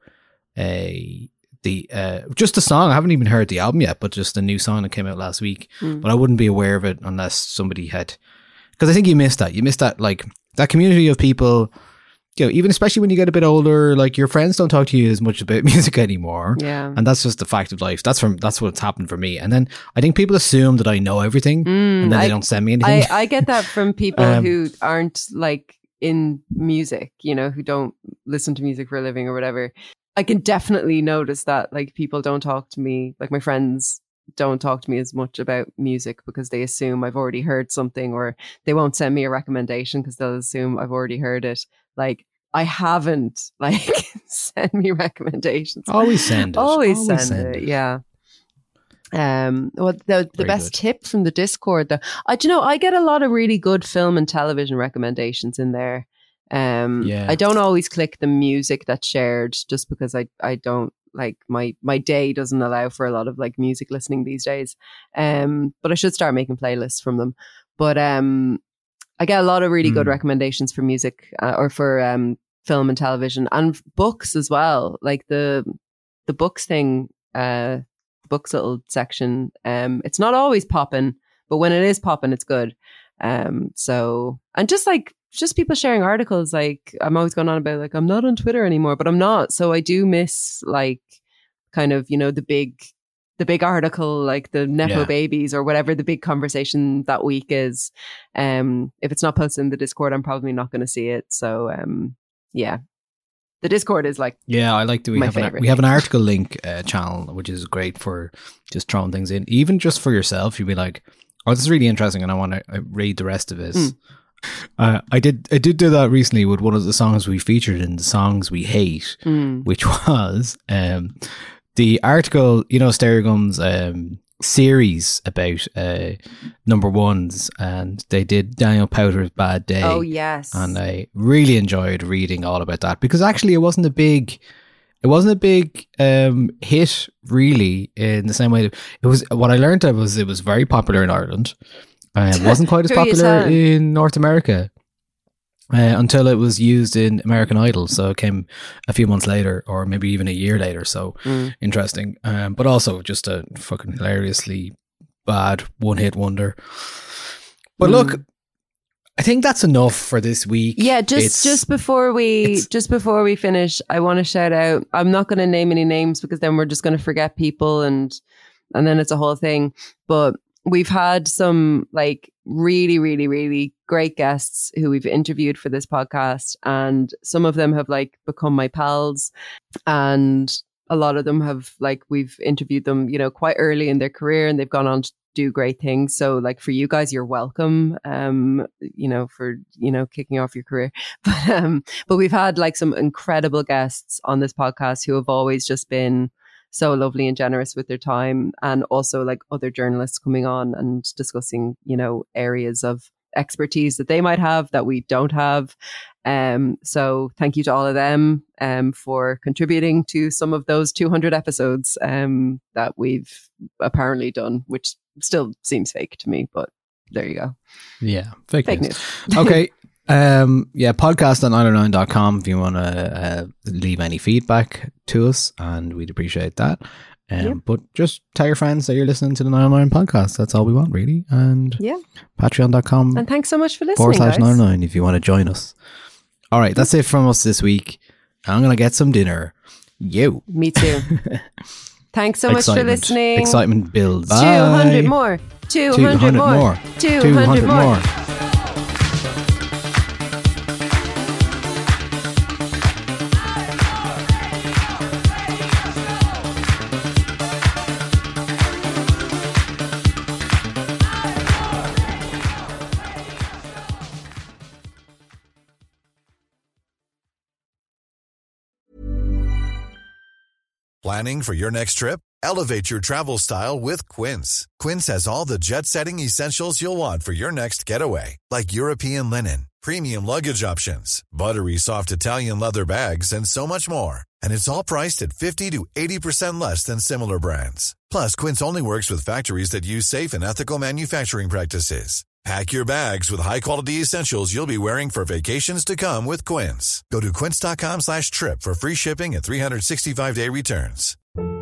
a the uh, just the song. I haven't even heard the album yet, but just a new song that came out last week. Mm. But I wouldn't be aware of it unless somebody had, because I think you missed that. You missed that, like that community of people. You know, even especially when you get a bit older, like your friends don't talk to you as much about music anymore. Yeah. And that's just the fact of life. That's from that's what's happened for me. And then I think people assume that I know everything, Mm, and then I- they don't send me anything. I, I get that from people Um, who aren't like in music, you know, who don't listen to music for a living or whatever, I can definitely notice that like people don't talk to me, like my friends don't talk to me as much about music because they assume I've already heard something, or they won't send me a recommendation because they'll assume I've already heard it. Like I haven't like send me recommendations. Always send it. Always, Always send, send it. it. Yeah. Um. Well, the the Very best good. tip from the Discord, though, I do you know I get a lot of really good film and television recommendations in there. Um. Yeah. I don't always click the music that's shared, just because I I don't like my my day doesn't allow for a lot of like music listening these days. Um. But I should start making playlists from them. But um, I get a lot of really good Mm. recommendations for music uh, or for um film and television and books as well. Like the the books thing. Uh. Books little section, um it's not always popping, but when it is popping it's good. Um so and just like just people sharing articles, like I'm always going on about like I'm not on Twitter anymore, but I'm not, so I do miss like kind of, you know, the big the big article, like the Nepo Yeah. babies or whatever the big conversation that week is. Um if it's not posted in the Discord, I'm probably not going to see it. So um yeah, the Discord is like Yeah, I like that we my have an, favourite we have an thing. article link uh, channel, which is great for just throwing things in. Even just for yourself, you'd be like, "Oh, this is really interesting," and I want to uh, read the rest of it. Mm. Uh, I did I did do that recently with one of the songs we featured in the songs we hate, Mm. which was um, the article. You know, Stereogum's um, series about uh, number ones, and they did Daniel Powter's Bad Day. Oh yes. And I really enjoyed reading all about that, because actually it wasn't a big, it wasn't a big um, hit really in the same way. That it was, what I learned of was it was very popular in Ireland. Uh, it wasn't quite as Who are you popular telling? in North America uh, until it was used in American Idol. So it came a few months later, or maybe even a year later. So Mm. interesting. Um, but also just a fucking hilariously bad one hit wonder. But Mm. look, I think that's enough for this week. Yeah, just It's- just before we it's- just before we finish, I want to shout out. I'm not going to name any names because then we're just going to forget people, and and then it's a whole thing. But we've had some like really, really, really great guests who we've interviewed for this podcast, and some of them have like become my pals, and a lot of them have like we've interviewed them, you know, quite early in their career, and they've gone on to do great things. So like for you guys, you're welcome, um, you know, for, you know, kicking off your career. But, um, but we've had like some incredible guests on this podcast who have always just been so lovely and generous with their time, and also like other journalists coming on and discussing, you know, areas of expertise that they might have that we don't have. Um, so thank you to all of them um, for contributing to some of those two hundred episodes um, that we've apparently done, which still seems fake to me, but there you go. Yeah, fake, Fake news. news. Okay. Um, yeah, podcast on eight oh nine dot com if you want to uh, leave any feedback to us, and we'd appreciate that. Um, Yeah. But just tell your friends that you're listening to the nine oh nine podcast. That's all we want, really. And Yeah. patreon dot com And thanks so much for listening, forward slash guys. nine oh nine if you want to join us. All right, that's it from us this week. I'm going to get some dinner. You. Me too. Thanks so much for Excitement. listening. Excitement builds. two hundred more. two hundred more. two hundred more. Planning for your next trip? Elevate your travel style with Quince. Quince has all the jet-setting essentials you'll want for your next getaway, like European linen, premium luggage options, buttery soft Italian leather bags, and so much more. And it's all priced at fifty to eighty percent less than similar brands. Plus, Quince only works with factories that use safe and ethical manufacturing practices. Pack your bags with high-quality essentials you'll be wearing for vacations to come with Quince. Go to quince dot com slash trip for free shipping and three sixty-five day returns.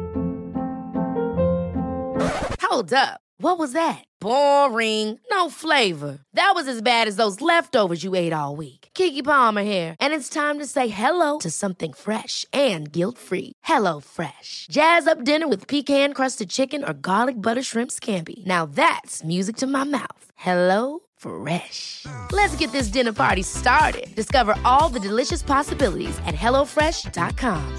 Hold up. What was that? Boring. No flavor. That was as bad as those leftovers you ate all week. Keke Palmer here, and it's time to say hello to something fresh and guilt-free. Hello Fresh. Jazz up dinner with pecan-crusted chicken or garlic butter shrimp scampi. Now that's music to my mouth. Hello Fresh. Let's get this dinner party started. Discover all the delicious possibilities at hello fresh dot com.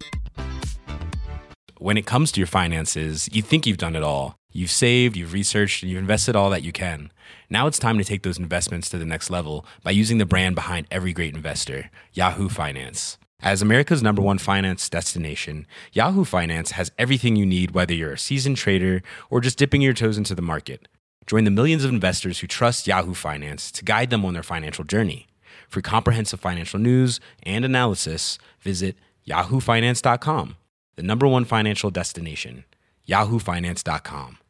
When it comes to your finances, you think you've done it all. You've saved, you've researched, and you've invested all that you can. Now it's time to take those investments to the next level by using the brand behind every great investor, Yahoo Finance. As America's number one finance destination, Yahoo Finance has everything you need, whether you're a seasoned trader or just dipping your toes into the market. Join the millions of investors who trust Yahoo Finance to guide them on their financial journey. For comprehensive financial news and analysis, visit yahoo finance dot com, the number one financial destination, yahoo finance dot com.